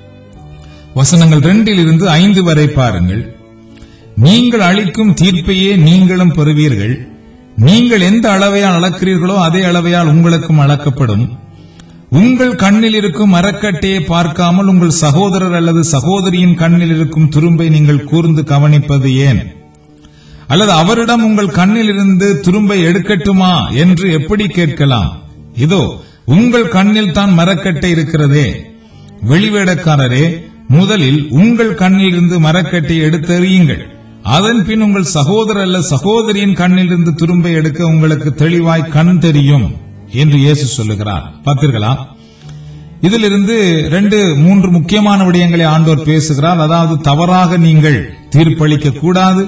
வசனங்கள் 2 - 5 வரை பாருங்கள். நீங்கள் அளிக்கும் தீர்ப்பையே நீங்களும் பெறுவீர்கள். நீங்கள் எந்த அளவையால் அளக்கிறீர்களோ அதே அளவையால் உங்களுக்கும் அளக்கப்படும். உங்கள் கண்ணில் இருக்கும் மரக்கட்டையை பார்க்காமல் உங்கள் சகோதரர் அல்லது சகோதரியின் கண்ணில் இருக்கும் துரும்பை நீங்கள் கூர்ந்து கவனிப்பது ஏன்? அல்லது அவரிடம் உங்கள் கண்ணில் இருந்து துரும்பை எடுக்கட்டுமா என்று எப்படி கேட்கலாம்? இதோ உங்கள் கண்ணில் தான் மரக்கட்டை இருக்கிறதே. வெளிவேடக்காரரே, முதலில் உங்கள் கண்ணில் இருந்து மரக்கட்டை எடுத்தெறியுங்கள். அதன் பின் உங்கள் சகோதரர் அல்ல சகோதரியின் கண்ணில் இருந்து துரும்பை எடுக்க உங்களுக்கு தெளிவாய் கண் தெரியும் என்று இயேசு சொல்லுகிறார். பார்த்தீர்களா? இதிலிருந்து 2-3 முக்கியமான விடயங்களை ஆண்டவர் பேசுகிறார். அதாவது, தவறாக நீங்கள் தீர்ப்பளிக்க கூடாது,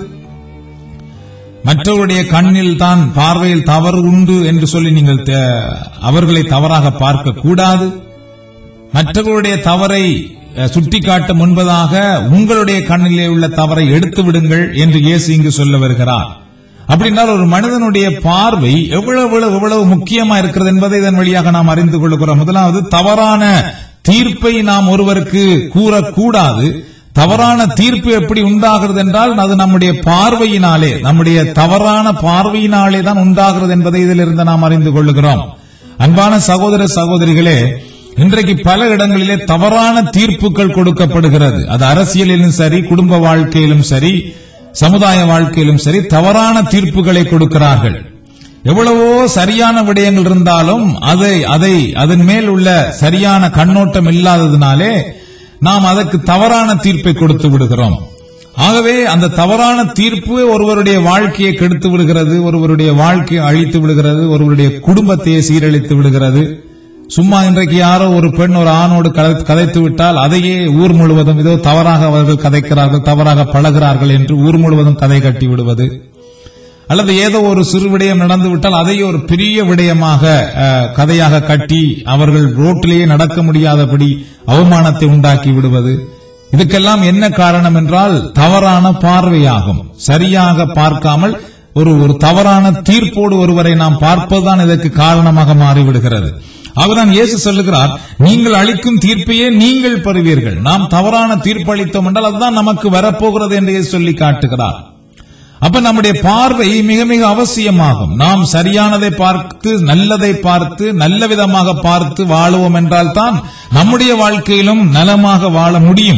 மற்றவருடைய கண்ணில் தான் பார்வையில் தவறு உண்டு என்று சொல்லி நீங்கள் அவர்களை தவறாக பார்க்க கூடாது, மற்றவருடைய தவறை சுட்டிக்காட்ட முன்பதாக உங்களுடைய கண்ணிலே உள்ள தவறை எடுத்து விடுங்கள் என்று இயேசு இங்கு சொல்ல வருகிறார். அப்படின்னால் ஒரு மனிதனுடைய பார்வை எவ்வளவு முக்கியமா இருக்கிறது என்பதை இதன் வழியாக நாம் அறிந்து கொள்கிறோம். முதலாவது, தவறான தீர்ப்பை நாம் ஒருவருக்கு கூறக்கூடாது. தவறான தீர்ப்பு எப்படி உண்டாகிறது என்றால் அது நம்முடைய பார்வையினாலே, நம்முடைய தவறான பார்வையினாலே தான் உண்டாகிறது என்பதை இதிலிருந்து நாம் அறிந்து கொள்ளுகிறோம். அன்பான சகோதர சகோதரிகளே, இன்றைக்கு பல இடங்களிலே தவறான தீர்ப்புகள் கொடுக்கப்படுகிறது. அது அரசியலிலும் சரி, குடும்ப வாழ்க்கையிலும் சரி, சமுதாய வாழ்க்கையிலும் சரி, தவறான தீர்ப்புகளை கொடுக்கிறார்கள். எவ்வளவோ சரியான விடயங்கள் இருந்தாலும் அதன் மேல் உள்ள சரியான கண்ணோட்டம் இல்லாததினாலே நாம் அதற்கு தவறான தீர்ப்பை கொடுத்து விடுகிறோம். ஆகவே அந்த தவறான தீர்ப்பு ஒருவருடைய வாழ்க்கையை கெடுத்து விடுகிறது, ஒருவருடைய வாழ்க்கையை அழித்து விடுகிறது, ஒருவருடைய குடும்பத்தையே சீரழித்து விடுகிறது. சும்மா இன்றைக்கு யாரோ ஒரு பெண் ஒரு ஆணோடு கதைத்து விட்டால் அதையே ஊர் முழுவதும் இதோ தவறாக அவர்கள் கதைக்கிறார்கள், தவறாக பழகிறார்கள் என்று ஊர் முழுவதும் கதை கட்டி விடுவது, அல்லது ஏதோ ஒரு சிறு விடயம் நடந்து விட்டால் அதையே ஒரு பெரிய விடயமாக கதையாக கட்டி அவர்கள் ரோட்டிலேயே நடக்க முடியாதபடி அவமானத்தை உண்டாக்கி விடுவது. இதுக்கெல்லாம் என்ன காரணம் என்றால் தவறான பார்வையாகும். சரியாக பார்க்காமல் ஒரு தவறான தீர்ப்போடு ஒருவரை நாம் பார்ப்பதுதான் இதற்கு காரணமாக மாறிவிடுகிறது. அவர்தான் இயேசு சொல்லுகிறார், நீங்கள் அளிக்கும் தீர்ப்பையே நீங்கள் பெறுவீர்கள். நாம் தவறான தீர்ப்பு அளித்தோம் என்றால் அதுதான் நமக்கு வரப்போகிறது என்று சொல்லி காட்டுகிறார். அப்ப நம்முடைய பார்வை மிக மிக அவசியமாகும். நாம் சரியானதை பார்த்து, நல்லதை பார்த்து, நல்ல விதமாக பார்த்து வாழுவோம் என்றால் தான் நம்முடைய வாழ்க்கையிலும் நலமாக வாழ முடியும்.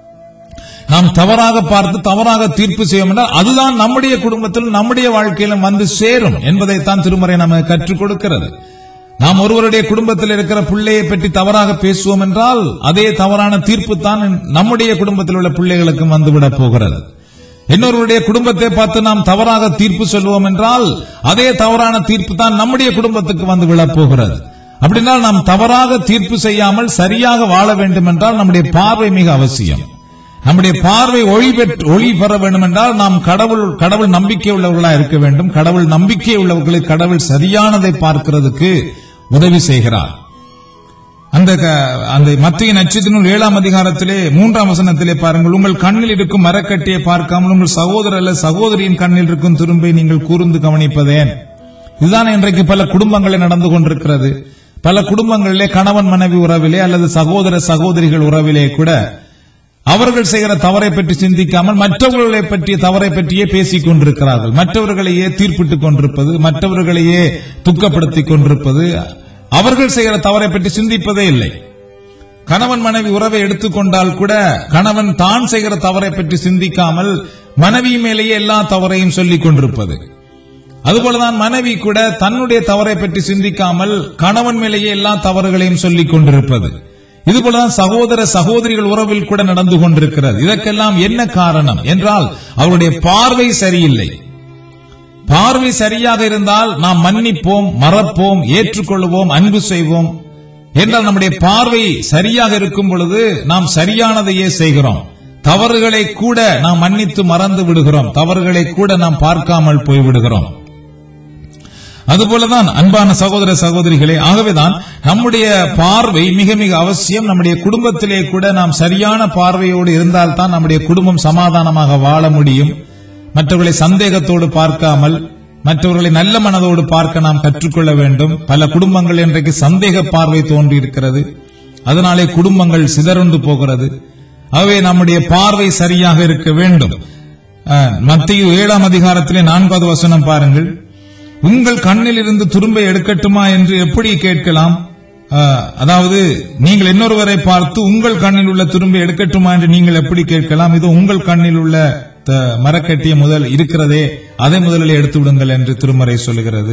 நாம் தவறாக பார்த்து தவறாக தீர்ப்பு செய்வோம் என்றால் அதுதான் நம்முடைய குடும்பத்திலும் நம்முடைய வாழ்க்கையிலும் வந்து சேரும் என்பதைத்தான் திருமறை நமக்கு கற்றுக் கொடுக்கிறது. நாம் ஒருவருடைய குடும்பத்தில் இருக்கிற பிள்ளையை பற்றி தவறாக பேசுவோம் என்றால் அதே தவறான தீர்ப்பு தான் நம்முடைய குடும்பத்தில் உள்ள பிள்ளைகளுக்கும் வந்துவிடப் போகிறது. இன்னொருவருடைய குடும்பத்தை பார்த்து நாம் தவறாக தீர்ப்பு சொல்வோம் என்றால் அதே தவறான தீர்ப்பு தான் நம்முடைய குடும்பத்துக்கு வந்து விழப் போகிறது. அப்படினால் நாம் தவறாக தீர்ப்பு செய்யாமல் சரியாக வாழ வேண்டும் என்றால் நம்முடைய பார்வை மிக அவசியம். நம்முடைய பார்வை ஒளி பெற வேண்டும் என்றால் நாம் கடவுள் நம்பிக்கை உள்ளவர்களாக இருக்க வேண்டும். கடவுள் நம்பிக்கை உள்ளவர்களுக்கு கடவுள் சரியானதை பார்க்கிறதுக்கு உதவி செய்கிறார். அந்த மத்திய நட்சத்திர நூல் 7ஆம் அதிகாரத்திலே 3ஆம் வசனத்திலே பாருங்கள், உங்கள் கண்ணில் இருக்கும் மரக்கட்டையை பார்க்காமல் உங்கள் சகோதரர் அல்ல சகோதரியின் கண்ணில் இருக்கும் துரும்பை நீங்கள் கூர்ந்து கவனிப்பதேன்? இதுதான் இன்றைக்கு பல குடும்பங்களில் நடந்து கொண்டிருக்கிறது. பல குடும்பங்களிலே கணவன் மனைவி உறவிலே அல்லது சகோதர சகோதரிகள் உறவிலே கூட அவர்கள் செய்கிற தவறை பற்றி சிந்திக்காமல் மற்றவர்களை பற்றிய தவறை பற்றியே பேசிக் கொண்டிருக்கிறார்கள். மற்றவர்களையே தீர்ப்பிட்டுக் கொண்டிருப்பது, மற்றவர்களையே துக்கப்படுத்திக் கொண்டிருப்பது, அவர்கள் செய்கிற தவறை பற்றி சிந்திப்பதே இல்லை. கணவன் மனைவி உறவை எடுத்துக்கொண்டால் கூட கணவன் தான் செய்கிற தவறை பற்றி சிந்திக்காமல் மனைவி மேலேயே எல்லா தவறையும் சொல்லிக் கொண்டிருப்பது. அதுபோலதான் மனைவி கூட தன்னுடைய தவறை பற்றி சிந்திக்காமல் கணவன் மேலேயே எல்லா தவறுகளையும் சொல்லிக் கொண்டிருப்பது. இதுபோலதான் சகோதர சகோதரிகள் உறவில் கூட நடந்து கொண்டிருக்கிறது. இதற்கெல்லாம் என்ன காரணம் என்றால் அவருடைய பார்வை சரியில்லை. பார்வை சரியாக இருந்தால் நாம் மன்னிப்போம், மறப்போம், ஏற்றுக்கொள்வோம், அன்பு செய்வோம் என்றால் நம்முடைய பார்வை சரியாக இருக்கும் பொழுது நாம் சரியானதையே செய்கிறோம். தவறுகளை கூட நாம் மன்னித்து மறந்து விடுகிறோம். தவறுகளை கூட நாம் பார்க்காமல் போய்விடுகிறோம். அதுபோலதான் அன்பான சகோதர சகோதரிகளே, ஆகவேதான் நம்முடைய பார்வை மிக மிக அவசியம். நம்முடைய குடும்பத்திலே கூட நாம் சரியான பார்வையோடு இருந்தால்தான் நம்முடைய குடும்பம் சமாதானமாக வாழ முடியும். மற்றவர்களை சந்தேகத்தோடு பார்க்காமல் மற்றவர்களை நல்ல மனதோடு பார்க்க நாம் கற்றுக்கொள்ள வேண்டும். பல குடும்பங்கள் இன்றைக்கு சந்தேக பார்வை தோன்றியிருக்கிறது. அதனாலே குடும்பங்கள் சிதறுண்டு போகிறது. ஆகவே நம்முடைய பார்வை சரியாக இருக்க வேண்டும். மத்தேயு 7ஆம் அதிகாரத்திலே 4வது வசனம் பாருங்கள். உங்கள் கண்ணில் இருந்து துரும்பை எடுக்கட்டுமா என்று எப்படி கேட்கலாம்? அதாவது நீங்கள் இன்னொருவரை பார்த்து உங்கள் கண்ணில் உள்ள துரும்பை எடுக்கட்டுமா என்று நீங்கள் எப்படி கேட்கலாம்? இது உங்கள் கண்ணில் உள்ள மரக்கட்டிய முதல் இருக்கிறதே, அதை முதலில் எடுத்து விடுங்கள் என்று திருமறை சொல்லுகிறது.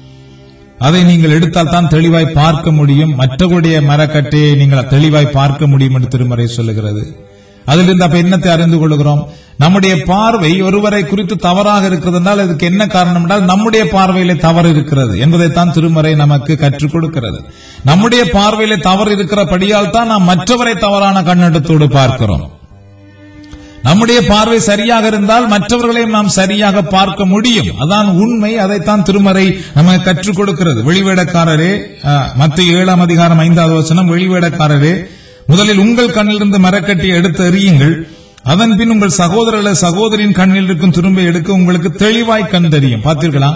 அதை நீங்கள் எடுத்தால் தான் தெளிவாய் பார்க்க முடியும். மற்றவருடைய மரக்கட்டையை நீங்கள் தெளிவாய் பார்க்க முடியும் என்று திருமறை சொல்லுகிறது. அதிலிருந்து அப்ப என்னத்தை அறிந்து கொள்கிறோம்? நம்முடைய பார்வை ஒருவரை குறித்து தவறாக இருக்கிறது என்றால் அதுக்கு என்ன காரணம் என்றால் நம்முடைய பார்வையிலே தவறு இருக்கிறது என்பதைத்தான் திருமறை நமக்கு கற்றுக் கொடுக்கிறது. நம்முடைய பார்வையிலே தவறு இருக்கிறபடியால் தான் நாம் மற்றவரை தவறான கண்ணோட்டத்தோடு பார்க்கிறோம். நம்முடைய பார்வை சரியாக இருந்தால் மற்றவர்களையும் நாம் சரியாக பார்க்க முடியும். அதான் உண்மை. அதைத்தான் திருமறை நமக்கு கற்றுக் கொடுக்கிறது. வெளிவேடக்காரரே, மத்தேயு 7ஆம் அதிகாரம் 5வது வசனம், வெளிவேடக்காரரே, முதலில் உங்கள் கண்ணிலிருந்து மரக்கட்டி எடுத்து எறியுங்கள், அதன் பின் உங்கள் சகோதரர் சகோதரின் கண்ணில் இருக்கும் துரும்பை எடுக்க உங்களுக்கு தெளிவாய் கண் தெரியும். பார்த்தீர்களா?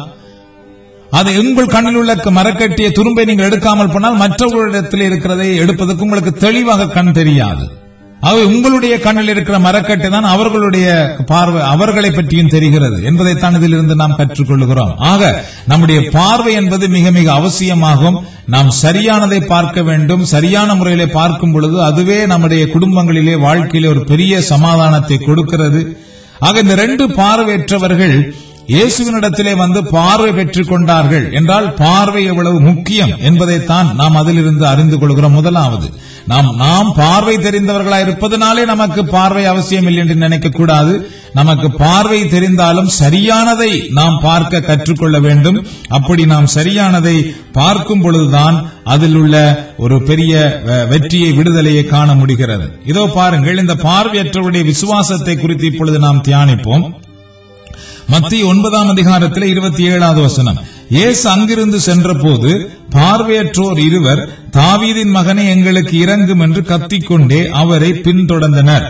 அதை உங்கள் கண்ணில் உள்ள மரக்கட்டிய துரும்பை நீங்கள் எடுக்காமல் போனால் மற்றவர்களிடத்தில் இருக்கிறதை எடுப்பதற்கு உங்களுக்கு தெளிவாக கண் தெரியாது. ஆகவே உங்களுடைய கண்ணில் இருக்கிற மரக்கட்டை தான் அவர்களுடைய பார்வை, அவர்களை பற்றியும் தெரிகிறது என்பதைத்தான் இதிலிருந்து நாம் கற்றுக்கொள்கிறோம். ஆக நம்முடைய பார்வை என்பது மிக மிக அவசியமாகும். நாம் சரியானதை பார்க்க வேண்டும். சரியான முறையிலே பார்க்கும் பொழுது அதுவே நம்முடைய குடும்பங்களிலே வாழ்க்கையிலே ஒரு பெரிய சமாதானத்தை கொடுக்கிறது. ஆக இந்த 2 பார்வையற்றவர்கள் இயேசுவினிடத்திலே வந்து பார்வை பெற்றுக் கொண்டார்கள் என்றால் பார்வை எவ்வளவு முக்கியம் என்பதைத்தான் நாம் அதிலிருந்து அறிந்து கொள்கிறோம். முதலாவது, நாம் பார்வை தெரிந்தவர்களாய் இருப்பதனாலே நமக்கு பார்வை அவசியம் இல்லை என்று நினைக்க கூடாது. நமக்கு பார்வை தெரிந்தாலும் சரியானதை நாம் பார்க்க கற்றுக்கொள்ள வேண்டும். அப்படி நாம் சரியானதை பார்க்கும் பொழுதுதான் அதில் உள்ள ஒரு பெரிய வெற்றியை, விடுதலையை காண முடிகிறது. இதோ பாருங்கள், இந்த பார்வையற்றவருடைய விசுவாசத்தை குறித்து இப்பொழுது நாம் தியானிப்போம். மத்தேயு 9ஆம் அதிகாரத்தில் 27வது வசனம். இயேசு அங்கிருந்து சென்ற போது பார்வையற்றோர் 2 தாவீதின் மகனே எங்களுக்கு இரங்கும் என்று கத்திக்கொண்டே அவரை பின்தொடர்ந்தனர்.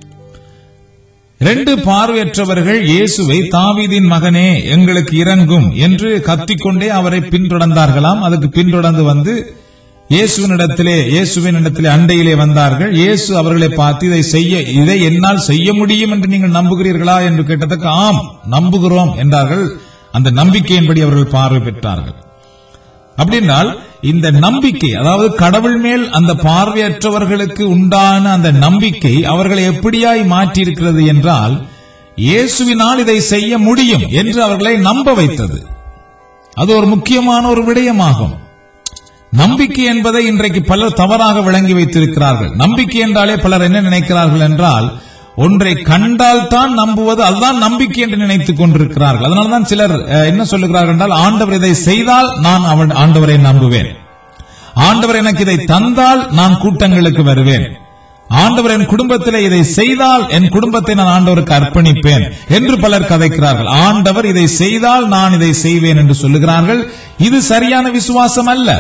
2 பார்வையற்றவர்கள் இயேசுவை தாவீதின் மகனே எங்களுக்கு இரங்கும் என்று கத்திக்கொண்டே அவரை பின்தொடர்ந்தார்களாம். அதுக்கு பின்தொடர்ந்து வந்து இயேசுவின் இடத்திலே அண்டையிலே வந்தார்கள். இயேசு அவர்களை பார்த்து இதை என்னால் செய்ய முடியும் என்று நீங்கள் நம்புகிறீர்களா என்று கேட்டதற்கு ஆம் நம்புகிறோம் என்றார்கள். அந்த நம்பிக்கையின்படி அவர்கள் பார்வை பெற்றார்கள். அப்படின்னால் இந்த நம்பிக்கை, அதாவது கடவுள் மேல் அந்த பார்வையற்றவர்களுக்கு உண்டான அந்த நம்பிக்கை அவர்களை எப்படியாய் மாற்றியிருக்கிறது என்றால் இயேசுவினால் இதை செய்ய முடியும் என்று அவர்களை நம்ப வைத்தது. அது ஒரு முக்கியமான ஒரு விடயமாகும். நம்பிக்கை என்பதை இன்றைக்கு பலர் தவறாக விளங்கி வைத்திருக்கிறார்கள். நம்பிக்கை என்றாலே பலர் என்ன நினைக்கிறார்கள் என்றால் ஒன்றை கண்டால் தான் நம்புவது, அதுதான் நம்பிக்கை என்று நினைத்துக் கொண்டிருக்கிறார்கள். அதனால்தான் சிலர் என்ன சொல்லுகிறார்கள் என்றால் ஆண்டவர் இதை செய்தால் நான் ஆண்டவரை நம்புவேன், ஆண்டவர் எனக்கு இதை தந்தால் நான் கூட்டங்களுக்கு வருவேன், ஆண்டவர் என் குடும்பத்திலே இதை செய்தால் என் குடும்பத்தை நான் ஆண்டவருக்கு அர்ப்பணிப்பேன் என்று பலர் கதைக்கிறார்கள். ஆண்டவர் இதை செய்தால் நான் இதை செய்வேன் என்று சொல்லுகிறார்கள். இது சரியான விசுவாசம் அல்ல.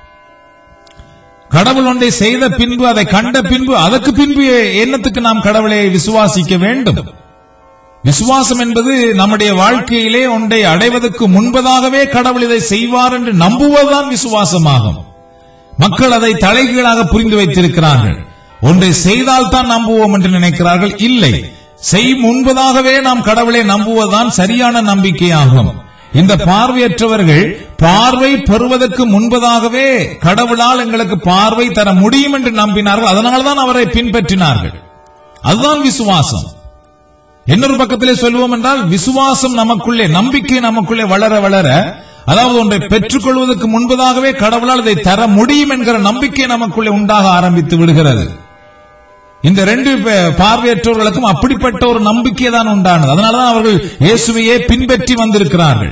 கடவுள் ஒன்றை செய்த பின்பு, அதை கண்ட பின்பு, அதற்கு பின்பு என்னத்துக்கு நாம் கடவுளை விசுவாசிக்க வேண்டும்? விசுவாசம் என்பது நம்முடைய வாழ்க்கையிலே ஒன்றை அடைவதற்கு முன்பதாகவே கடவுள் இதை செய்வார் என்று நம்புவதுதான் விசுவாசமாகும். மக்கள் அதை தலைகீழாக புரிந்து வைத்திருக்கிறார்கள். ஒன்றை செய்தால் தான் நம்புவோம் என்று நினைக்கிறார்கள். இல்லை, முன்பதாகவே நாம் கடவுளை நம்புவதுதான் சரியான நம்பிக்கையாகும். இந்த பார்வையற்றவர்கள் பார்வை பெறுவதற்கு முன்பதாகவே கடவுளால் எங்களுக்கு பார்வை தர முடியும் என்று நம்பினார்கள். அதனால்தான் அவரை பின்பற்றினார்கள். அதுதான் விசுவாசம். இன்னொரு பக்கத்திலே சொல்வோம் என்றால், விசுவாசம் நமக்குள்ளே, நம்பிக்கை நமக்குள்ளே வளர வளர, அதாவது ஒன்றை பெற்றுக் கொள்வதற்கு முன்பதாகவே கடவுளால் இதை தர முடியும் என்கிற நம்பிக்கை நமக்குள்ளே உண்டாக ஆரம்பித்து விடுகிறது. இந்த ரெண்டு பார்வையற்றவர்களுக்கும் அப்படிப்பட்ட ஒரு நம்பிக்கை தான் உண்டானது. அதனால்தான் அவர்கள் இயேசுவையே பின்பற்றி வந்திருக்கிறார்கள்.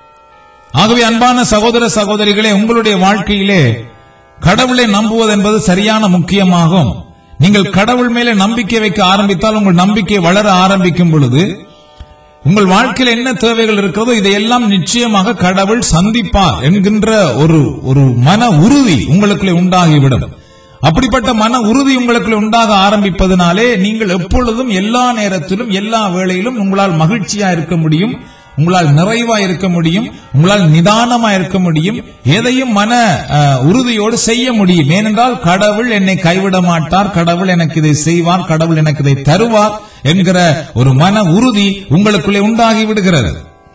ஆகவே அன்பான சகோதர சகோதரிகளே, உங்களுடைய வாழ்க்கையிலே கடவுளை நம்புவது என்பது சரியான முக்கியமாகும். நீங்கள் கடவுள் மேலே நம்பிக்கை வைக்க ஆரம்பித்தால், உங்கள் நம்பிக்கை வளர ஆரம்பிக்கும் பொழுது உங்கள் வாழ்க்கையில் என்ன தேவைகள் இருக்கிறதோ இதையெல்லாம் நிச்சயமாக கடவுள் சந்திப்பார் என்கின்ற ஒரு மன உறுதி உங்களுக்குள்ளே உண்டாகிவிடும். அப்படிப்பட்ட மன உறுதி உங்களுக்குள்ளே உண்டாக ஆரம்பிப்பதனாலே நீங்கள் எப்பொழுதும் எல்லா நேரத்திலும் எல்லா வேளையிலும் உங்களால் மகிழ்ச்சியா இருக்க முடியும், உங்களால் நிறைவா இருக்க முடியும், உங்களால் நிதானமா இருக்க முடியும், எதையும் மன உறுதியோடு செய்ய முடியும். ஏனென்றால் கடவுள் என்னை கைவிட மாட்டார், கடவுள் எனக்கு இதை செய்வார், கடவுள் எனக்கு இதை தருவார் என்கிற ஒரு மன உறுதி உங்களுக்குள்ளே உண்டாகி விடுகிறது.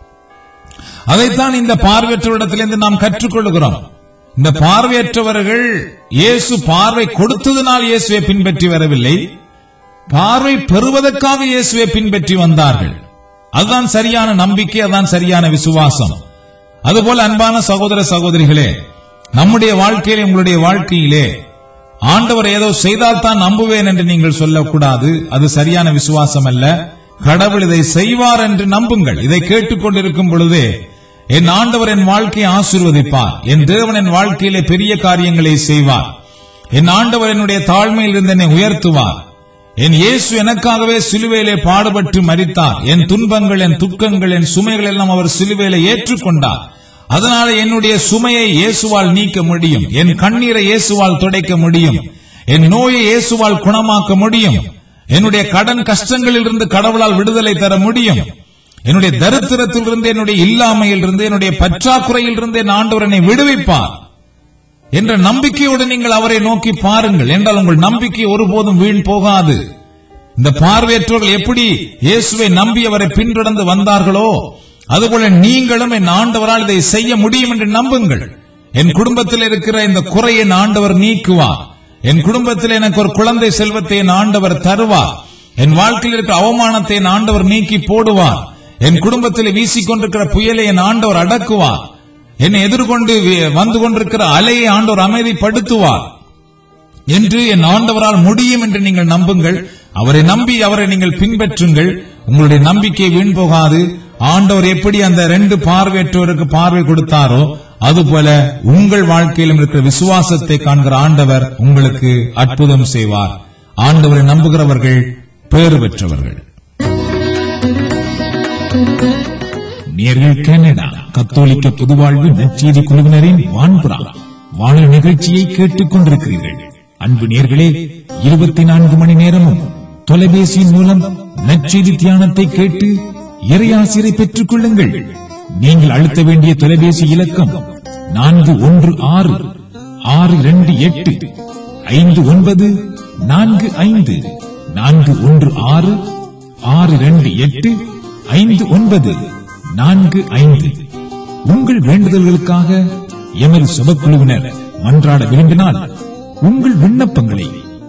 அதைத்தான் இந்த பார்வையற்றவரிடத்திலிருந்து நாம் கற்றுக்கொள்கிறோம். இந்த பார்வையற்றவர்கள் இயேசு பார்வை கொடுத்ததினால் இயேசுவை பின்பற்றி வரவில்லை, பார்வை பெறுவதற்காக இயேசுவை பின்பற்றி வந்தார்கள். அதுதான் சரியான நம்பிக்கை, அதுதான் சரியான விசுவாசம். அதுபோல அன்பான சகோதர சகோதரிகளே, நம்முடைய வாழ்க்கையிலே, உங்களுடைய வாழ்க்கையிலே ஆண்டவர் ஏதோ செய்தால் தான் நம்புவேன் என்று நீங்கள் சொல்லக்கூடாது. அது சரியான விசுவாசம் அல்ல. கடவுள் இதை செய்வார் என்று நம்புங்கள். இதை கேட்டுக்கொண்டிருக்கும் பொழுதே, என் ஆண்டவர் என் வாழ்க்கையை ஆசீர்வதிப்பார், என் தேவன் என் வாழ்க்கையிலே பெரிய காரியங்களை செய்வார், என் ஆண்டவர் என்னுடைய தாழ்மையில் இருந்து என்னை உயர்த்துவார், என் இயேசு எனக்காகவே சிலுவையிலே பாடுபட்டு மரித்தார், என் துன்பங்கள், என் துக்கங்கள், என் சுமைகள் எல்லாம் அவர் சிலுவையிலே ஏற்றுக்கொண்டார், அதனால என்னுடைய சுமையை இயேசுவால் நீக்க முடியும், என் கண்ணீரை இயேசுவால் துடைக்க முடியும், என் நோயை இயேசுவால் குணமாக்க முடியும், என்னுடைய கடன் கஷ்டங்களில் இருந்து கடவுளால் விடுதலை தர முடியும், என்னுடைய தரித்திரத்திலிருந்து, என்னுடைய இல்லாமையில் இருந்து, என்னுடைய பற்றாக்குறையில் இருந்து என் ஆண்டவர் என்னை விடுவிப்பார் என்ற நம்பிக்கையோடு நீங்கள் அவரை நோக்கி பாருங்கள். என்றால் உங்கள் நம்பிக்கை ஒருபோதும் வீண் போகாது. இந்த பார்வையற்றவர்கள் எப்படி இயேசுவை நம்பி அவரை பின்தொடர்ந்து வந்தார்களோ, அதுபோல நீங்களும் என் ஆண்டவரால் இதை செய்ய முடியும் என்று நம்புங்கள். என் குடும்பத்தில் இருக்கிற இந்த குறையை என் ஆண்டவர் நீக்குவார், என் குடும்பத்தில் எனக்கு ஒரு குழந்தை செல்வத்தை என் ஆண்டவர் தருவார், என் வாழ்க்கையில் இருக்கிற அவமானத்தை என் ஆண்டவர் நீக்கி போடுவார், என் குடும்பத்தில் வீசிக்கொண்டிருக்கிற புயலை என் ஆண்டவர் அடக்குவார், என்னை எதிர்கொண்டு வந்து கொண்டிருக்கிற அலையை ஆண்டவர் அமைதிப்படுத்துவார் என்று என் ஆண்டவரால் முடியும் என்று நீங்கள் நம்புங்கள். அவரை நம்பி அவரை நீங்கள் பின்பற்றுங்கள். உங்களுடைய நம்பிக்கை வீண் போகாது. ஆண்டவர் எப்படி அந்த 2 பார்வையற்றோருக்கு பார்வை கொடுத்தாரோ, அதுபோல உங்கள் வாழ்க்கையிலும் இருக்கிற விசுவாசத்தை காண்கிற ஆண்டவர் உங்களுக்கு அற்புதம் செய்வார். ஆண்டவரை நம்புகிறவர்கள் பேறு பெற்றவர்கள். நேர்கள் கனடா கத்தோலிக்க பொதுவாழ்வு நற்செய்தி குழுவினரின் வான்புறா வானொலி நிகழ்ச்சியை கேட்டுக் கொண்டிருக்கிறீர்கள். அன்பு நேர்களே, 24 மணி நேரமும் தொலைபேசியின் மூலம் நற்செய்தி தியானத்தை கேட்டு இறையாசிரை பெற்றுக் கொள்ளுங்கள். நீங்கள் அழுத்த வேண்டிய தொலைபேசி இலக்கம் 4164285945 4166285945. உங்கள் வேண்டுதல்களுக்காக எமது சபக்குழுவினர் மன்றாட விரும்பினால் உங்கள் விண்ணப்பங்களை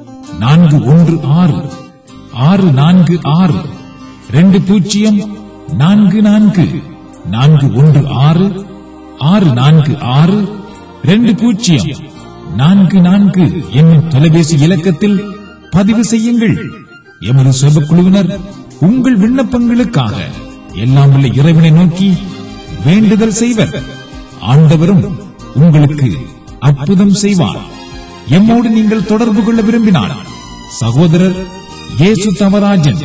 416444 என்னும் தொலைபேசி இலக்கத்தில் பதிவு செய்யுங்கள். எமது சபக்குழுவினர் உங்கள் விண்ணப்பங்களுக்காக எல்லாம் உள்ள இறைவனை நோக்கி வேண்டுதல் செய்வர். ஆண்டவரும் உங்களுக்கு அற்புதம் செய்வார். எம்மோடு நீங்கள் தொடர்பு கொள்ள விரும்பினால் சகோதரர் இயேசு தவராஜன்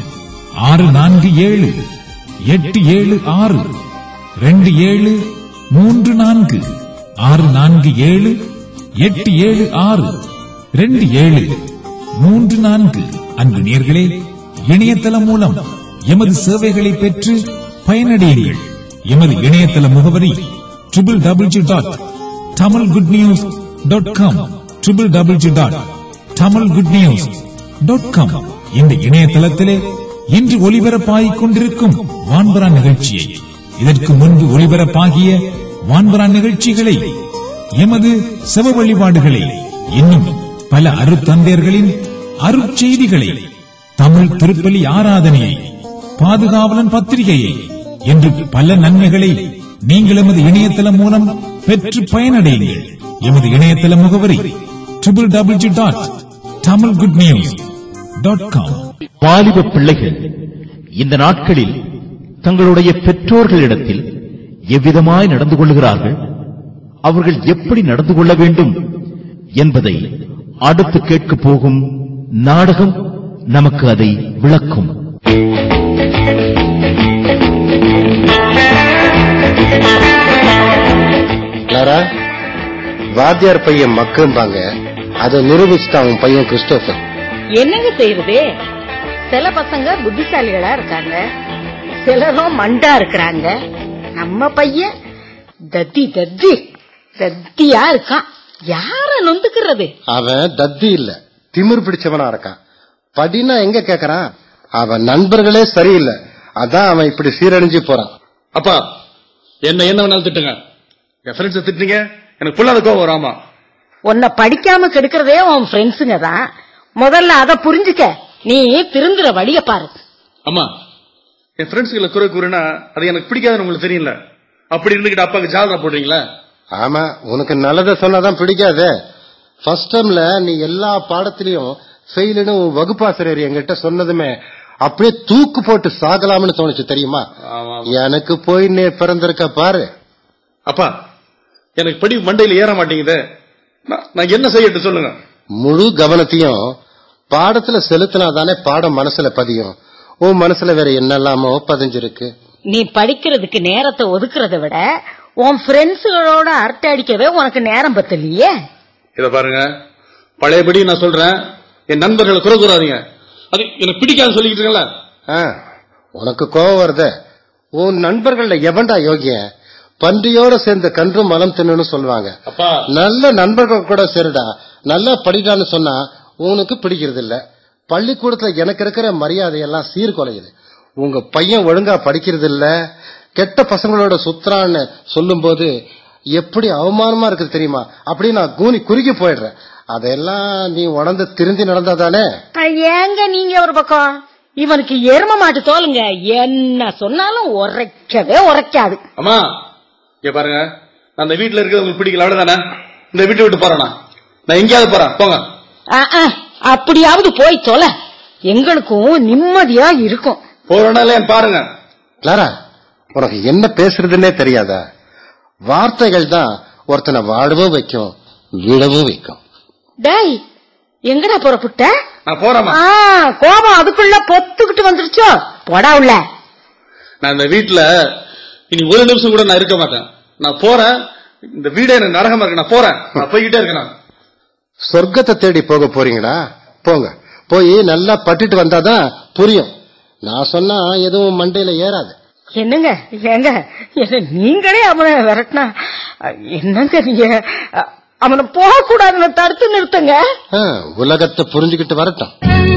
647-876-2734 647-876-2734. அன்பு நேயர்களே, இணையதளம் மூலம் எமது சேவைகளை பெற்று பயனடையுங்கள். எமது இணையதள முகவரி www.tamilgoodnews.com www.tamilgoodnews.com இந்த இணையதளத்திலே இன்று ஒலிபரப்பாகிக் கொண்டிருக்கும் வான்பரா நிகழ்ச்சியை, இதற்கு முன்பு ஒலிபரப்பாகிய வான்பரா நிகழ்ச்சிகளை, எமது செவ வழிபாடுகளை, இன்னும் பல அருத்தந்தையர்களின் அருட்செய்திகளை, தமிழ் திருப்பலி ஆராதனையை, பாதுகாவலன் பத்திரிகையை என்று பல நன்மைகளை நீங்கள் எமது இணையதளம் மூலம் பெற்று பயனடையுங்கள். எமது இணையதள முகவரி www.tamilgoodnews.com. வாலிப பிள்ளைகள் இந்த நாட்களில் தங்களுடைய பெற்றோர்களிடத்தில் எவ்விதமாய் நடந்து கொள்கிறார்கள், அவர்கள் எப்படி நடந்து கொள்ள வேண்டும் என்பதை அடுத்து கேட்கப் போகும் நாடகம் நமக்கு அதை விளக்கும். வாத்தியார் பையன் மக்கும்பாங்க, அதை நிரூபிச்சுட்டான் உன் பையன் கிறிஸ்டோபர். என்னங்க செய்யறது? சில பசங்க புத்திசாலிகளா இருக்காங்க, சிலரும் மண்டா இருக்கிறாங்க. நம்ம பையன் தத்தியா இருக்கான். யார நொந்துக்கிறது? அவன் தத்தி இல்ல, திமிர் பிடிச்சவனா இருக்கான். படினா எங்க கேக்குறான்? அவன் நண்பர்களே சரியில்லை, அதான் அவன் இப்படி சீரழிஞ்சு போறான். அப்பா, என்ன வேணாலும் திட்டுங்க, என் ஃப்ரெண்ட்ஸ் திட்டுங்க, எனக்கு புள்ளாத கோவம் வராமா. உன்னை படிக்காம கெடுக்கிறதே உன் ஃப்ரெண்ட்ஸுங்க தான். முதல்ல அத புரிஞ்சுக்க, நீ திருந்துற வழிய பாரு. அம்மா, என் ஃப்ரெண்ட்ஸ்களை குறை கூறுனா அது எனக்கு பிடிக்காதுன்னு உங்களுக்கு தெரியல. அப்படி இருந்துகிட்டு அப்பாக்கு ஜாதகம் போடுறீங்களா? ஆமா, உனக்கு நல்லதை சொன்னாதான் பிடிக்காது. ஃபர்ஸ்ட் டைம்ல நீ எல்லா பாடத்திலையும் ஃபெயிலுன்னு வகுப்பாசிரியர் என்கிட்ட சொன்னதுமே அப்படியே தூக்கு போட்டு சாகலாம்னு தோணுச்சு தெரியுமா? எனக்கு போய் நீ பிறந்திருக்க பாரு. அப்பா, எனக்கு படி மண்டையில ஏற மாட்டேங்குது, நான் என்ன செய்யட்டு சொல்லுங்க. முழு கவனத்தையும் பாடத்துல செலுத்தினாதானே பாடம் மனசுல பதியும். உன் மனசுல வேற என்னெல்லாமோ பதிஞ்சிருக்கு. நீ படிக்கிறதுக்கு நேரத்தை ஒதுக்குறத விட உன் ஃப்ரெண்ட்ஸுகளோட அரட்டை அடிக்கவே உனக்கு நேரம் பத்தலையே. இத பாருங்க, பழையபடி நான் சொல்றேன், என் நண்பர்களை குறை கூறாதீங்க. அது எனக்கு பிடிக்காது சொல்லிக்கிட்டு இருக்கல. உனக்கு கோவம் வருது. உன் நண்பர்கள்ல எவன்டா யோகியன்? பன்றியோட சேர்ந்த கன்றும் மலம் தின்னு சொல்லுவாங்க. நல்ல நண்பர்கள் கூட சேருடா, நல்லா படிடான்னு சொன்னா உனக்கு பிடிக்கிறது இல்ல. பள்ளிக்கூடத்துல எனக்கு இருக்கிற மரியாதையெல்லாம் சீர்குலையுது. உங்க பையன் ஒழுங்கா படிக்கிறது இல்ல, கெட்ட பசங்களோட சுத்துறான்னு சொல்லும் போது எப்படி அவமானமா இருக்கு தெரியுமா? அப்படி நான் கூனி குறுகி போயிடுறேன். அதெல்லாம் நீ உணர்ந்து திருந்தி நடந்தாதானே. ஏங்க நீங்க ஒரு பக்கம், இவனுக்கு எரும மாட்டு தோலுங்க, என்ன சொன்னாலும் உரைக்கவே உரைக்காது. அம்மா, இங்க பாருங்க, நான் இந்த வீட்டுல இருக்கிறது உங்களுக்கு பிடிக்கல, அவ்வளவுதானே? இந்த வீட்டை விட்டு போறேனா? நான் எங்கேயாவது போறேன், போங்க. அப்படியாவது போய் தொலை, எங்களுக்கும் நிம்மதியா இருக்கும். போறனால பாருங்க. கிளாரா, உனக்கு என்ன பேசுறதுன்னே தெரியாதா? வார்த்தைகள் தான் ஒருத்தனை வாழவும் வைக்கும், விழவும் வைக்கும். டேய், எங்கடா புறப்பட்ட? நான் போறேன். கோபம் அதுக்குள்ள பொத்துக்கிட்டு வந்துருச்சோ? போடா உள்ள. நான் இந்த வீட்டுல இனி ஒரு நிமிஷம் கூட நான் இருக்க மாட்டேன். நான் போறேன். இந்த வீடே எனக்கு நரகமா இருக்கு. நான் போறேன், நான் போய்கிட்டே இருக்கேன். சொர்க்கத்தை தேடி போக போறீங்களா? போங்க, போய் நல்லா பட்டுட்டு வந்தாதான் புரியும். நான் சொன்னா எதுவும் மண்டையில ஏறாது. என்னங்க ஏங்க, நீங்களே அவனை விரட்டினா என்னங்க? நீங்க அவனை போக கூடாதுன்னு தடுத்து நிறுத்துங்க. உலகத்தை புரிஞ்சுக்கிட்டு வரட்டும்.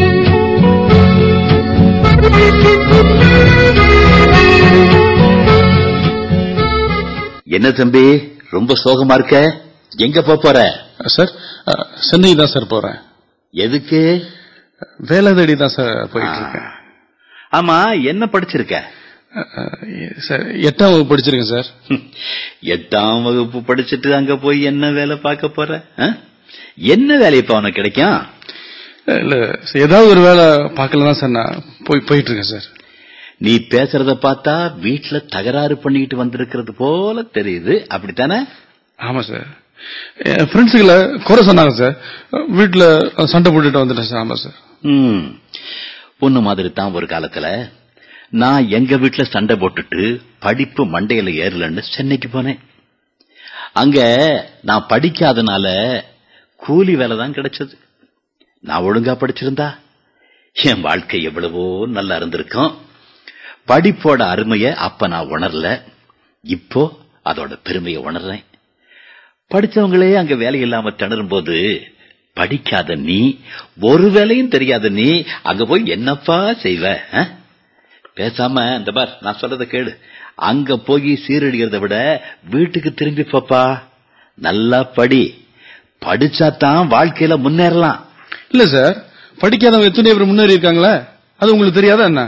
என்ன தம்பி, ரொம்ப சோகமா இருக்க? எங்க போற? சார், சென்னை தான் சார் போறேன். எதுக்கு? வேலை தேடி தான் சார் போயிட்டு இருக்கேன். ஆமா, என்ன படிச்சிருக்க? சார், 8ஆம் வகுப்பு படிச்சிருக்கேன் சார். 8ஆம் வகுப்பு படிச்சுட்டு அங்க போய் என்ன வேலை பார்க்க போற? என்ன வேலை இப்ப உனக்கு கிடைக்கும்? இல்ல, ஏதாவது ஒரு வேலை பார்க்கலாம் சார் நான் போயிட்டு இருக்கேன் சார். நீ பேசுறத பார்த்தா வீட்டுல தகராறு பண்ணிக்கிட்டு வந்திருக்கிறது போல தெரியுது, அப்படித்தானே? ஆமா சார், என் ஃப்ரெண்ட்ஸுகளை குறை சொன்னாங்க சார், வீட்டுல சண்டை போட்டுட்டு வந்துட்டேன் சார். ஆமா சார். பொண்ணு மாதிரி தான் ஒரு காலத்துல நான் எங்க வீட்டுல சண்டை போட்டுட்டு படிப்பு மண்டையில ஏறலன்னு சென்னைக்கு போனேன். அங்க நான் படிக்காதனால கூலி வேலை தான் கிடைச்சது. நான் ஒழுங்கா படிச்சிருந்தா என் வாழ்க்கை எவ்வளவோ நல்லா இருந்திருக்கும். படிப்போட அருமைய அப்ப நான் உணரல, இப்போ அதோட பெருமையை உணர்றேன். படிச்சவங்களே அங்க வேலை இல்லாம திணறும் போது படிக்காத நீ, ஒரு வேலையும் தெரியாத நீ அங்க போய் என்னப்பா செய்வ? பேசாம இந்த பார், நான் சொல்றத கேளு. அங்க போய் சீரழிகிறத விட வீட்டுக்கு திரும்பி போப்பா. நல்லா படி. படிச்சாதான் வாழ்க்கையில முன்னேறலாம். இல்ல சார், படிக்காதவங்க எத்தனை பேர் முன்னேறி இருக்காங்களா? அது உங்களுக்கு தெரியாதா என்ன?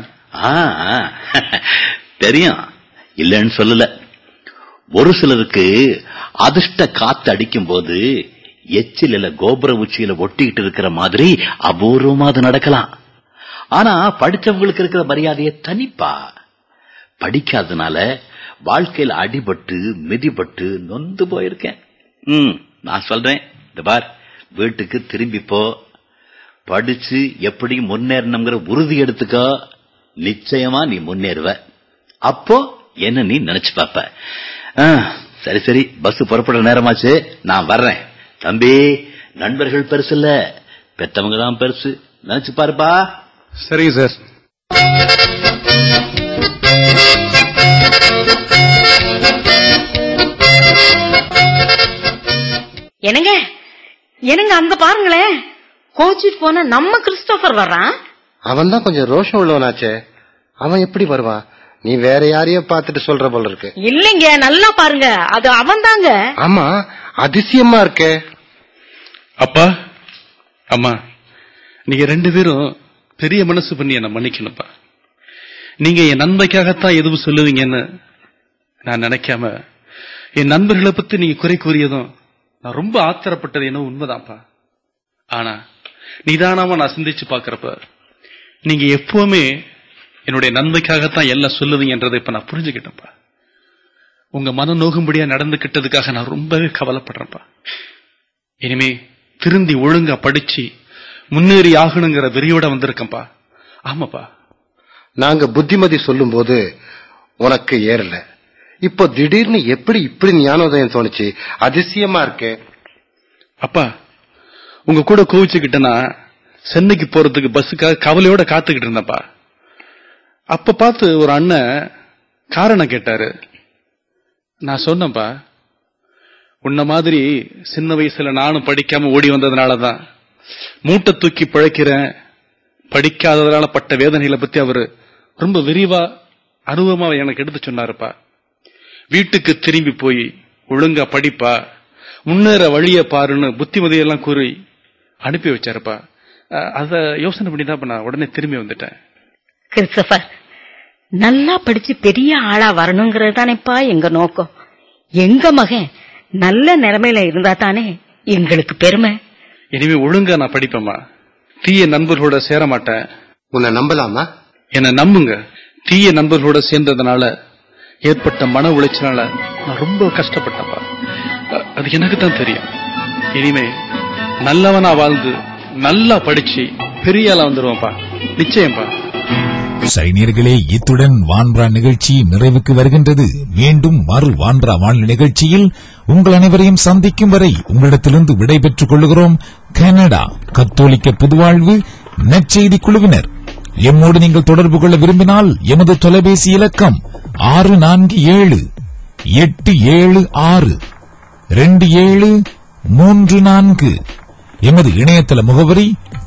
தெரியும், இல்லன்னு சொல்லல. ஒரு சிலருக்கு அதிர்ஷ்ட காத்து அடிக்கும் போது எச்சில கோபுர உச்சியில ஒட்டிக்கிட்டு இருக்கிற மாதிரி அபூர்வமா அது நடக்கலாம். ஆனா படிச்சவங்களுக்கு இருக்கிற மரியாதையை தனிப்பா. படிக்காதனால வாழ்க்கையில அடிபட்டு மிதிபட்டு நொந்து போயிருக்கேன். நான் சொல்றேன், இந்த பார், வீட்டுக்கு திரும்பி போ. படிச்சு எப்படி முன்னேறணுங்கிற உறுதி எடுத்துக்கோ. நிச்சயமா நீ முன்னேறுவ. அப்போ என்ன நீ நினைச்சு பாப்ப. சரி சரி, பஸ் புறப்படுற நேரமாச்சு, நான் வர்றேன். தம்பி, நண்பர்கள் பெருசு இல்ல, பெத்தவங்க தான் பெருசு. நினைச்சு பாருப்பா. சரிங்க சார். என்னங்க என்னங்க, அங்க பாருங்களேன், கோச்சிட்டு போன நம்ம கிறிஸ்டோபர் வர்றான். அவன் தான் கொஞ்சம் ரோஷம் உள்ளவனாச்சே, அவன் எப்படி வருவான்? நீ வேற யாரையோ பார்த்துட்டு சொல்ற போல இருக்கு. இல்லைங்க, நல்லா பாருங்க, அது அவன் தாங்க. ஆமா, அதிசயமா இருக்கே. அப்பா, அம்மா, நீங்க 2 பேரும் பெரிய மனசு பண்ணி என்ன மன்னிக்கணும்ப்பா. நீங்க என் நன்மைக்காகத்தான் எதுவும் சொல்லுவீங்கன்னு நான் நினைக்காம என் நண்பர்களை பத்தி நீங்க குறை கூறியதும் நான் ரொம்ப ஆத்திரப்பட்டது என்ன உண்மைதான்ப்பா. ஆனா நிதானமா நான் சிந்திச்சு பாக்குறப்ப நீங்க எப்பவுமே என்னுடைய நன்மைக்காகத்தான் எல்லாம் சொல்லுவீங்கன்றதை இப்ப நான் புரிஞ்சுக்கிட்டேன்ப்பா. உங்க மன நோகும்படியா நடந்துகிட்டதுக்காக நான் ரொம்பவே கவலைப்படுறேன்ப்பா. இனிமே திருந்தி ஒழுங்கா படிச்சு முன்னேறி ஆகணுங்கிற வெறியோட வந்திருக்கேன்ப்பா. ஆமாப்பா, நாங்க புத்திமதி சொல்லும் போது உனக்கு ஏறல, இப்போ திடீர்னு எப்படி இப்படி ஞானோதயம் தோணுச்சு? அதிசயமா இருக்கே. அப்பா, உங்க கூட கோவிச்சுக்கிட்டனா சென்னைக்கு போறதுக்கு பஸ்ஸுக்காக கவலையோட காத்துக்கிட்டு இருந்தப்பா. அப்ப பார்த்து ஒரு அண்ணன் காரணம் கேட்டாரு. நான் சொன்னப்பா, உன்ன மாதிரி சின்ன வயசுல நானும் படிக்காம ஓடி வந்ததுனாலதான் மூட்டை தூக்கி பிழைக்கிறேன், படிக்காததுனால பட்ட வேதனைகளை பத்தி அவரு ரொம்ப விரிவா அனுபவமா எனக்கு எடுத்து சொன்னாருப்பா. வீட்டுக்கு திரும்பி போய் ஒழுங்கா படிப்பா, முன்னேற வழிய பாருன்னு புத்திமதியெல்லாம் கூறி அனுப்பி வச்சாருப்பா. அத யோசனை பண்ணிதான் நான் உடனே திரும்பி வந்துட்டேன். கிறிஸ்டோபர், நல்லா படிச்சு பெரிய ஆளா வரணுங்கிறது தானேப்பா எங்க நோக்கம். எங்க மகன் நல்ல நிலைமையில இருந்தா தானே எங்களுக்கு பெருமை. இனிமே ஒழுங்கா நான் படிப்பேம்மா. தீய நண்பர்களோட சேர மாட்டேன். உன்னை நம்பலாமா? என்ன நம்புங்க. தீய நண்பர்களோட சேர்ந்ததுனால ஏற்பட்ட மன உளைச்சலால நான் ரொம்ப கஷ்டப்பட்டப்பா. அது எனக்கு தான் தெரியும். இனிமே நல்லவனா வாழ்ந்து நல்லா படிச்சு பெரிய ஆளா வந்துருவோம்ப்பா, நிச்சயம்பா. சரி நேயர்களே, இத்துடன் வான்பரா நிகழ்ச்சி நிறைவுக்கு வருகின்றது. மீண்டும் மறு வான்பரா வானொலி நிகழ்ச்சியில் உங்கள் அனைவரையும் சந்திக்கும் வரை உங்களிடத்திலிருந்து விடைபெற்றுக் கொள்கிறோம். கனடா கத்தோலிக்க புதுவாழ்வு நற்செய்தி குழுவினர். எம்மோடு நீங்கள் தொடர்பு கொள்ள விரும்பினால் எமது தொலைபேசி இலக்கம் 647-876-2734. எமது இணையதள முகவரி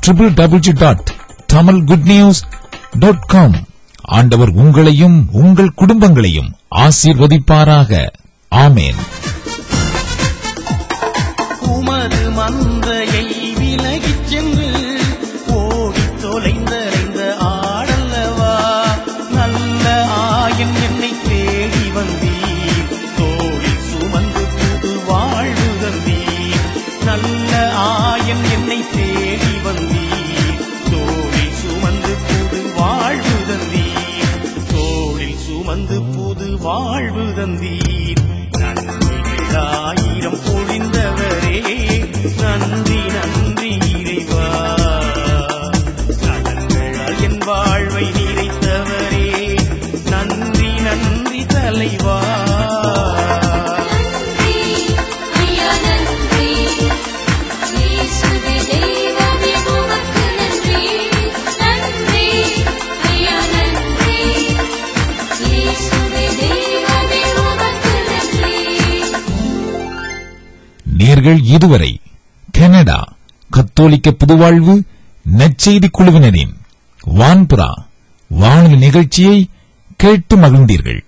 www.tamilgoodnews.com. ஆண்டவர் உங்களையும் உங்கள் குடும்பங்களையும் ஆசீர்வதிப்பாராக. ஆமேன். உமது மந்தையை விலகிச் சென்று ஓடித் தொலைந்த ஆடல்லவா, நல்ல ஆயன் என்னை தேடி வந்தீர், தோளில் சுமந்து புது வாழ்வு தந்தீர். நல்ல ஆயன் என்னை தேடி வந்தீர், தோளில் சுமந்து புது வாழ்வு தந்தீர், தோளில் சுமந்து புது வாழ்வு தந்தீர். நன்மைகள் 1000 பொழிந்தவரே, நன்றி நன்றி இறைவா. நலன்களால் என் வாழ்வை நிறைத்தவரே, நன்றி நன்றி தலைவா. நன்றி ஐயா நன்றி, இயேசுவே தெய்வமே உமக்கு நன்றி. நன்றி ஐயா நன்றி, இயேசுவே தெய்வமே உமக்கு நன்றி. நேர்கள் இதுவரை கனடா கத்தோலிக்க புதுவாழ்வு நற்செய்தி குழுவினரின் வான்புறா வானொலி நிகழ்ச்சியை கேட்டு மகிழ்ந்தீர்கள்.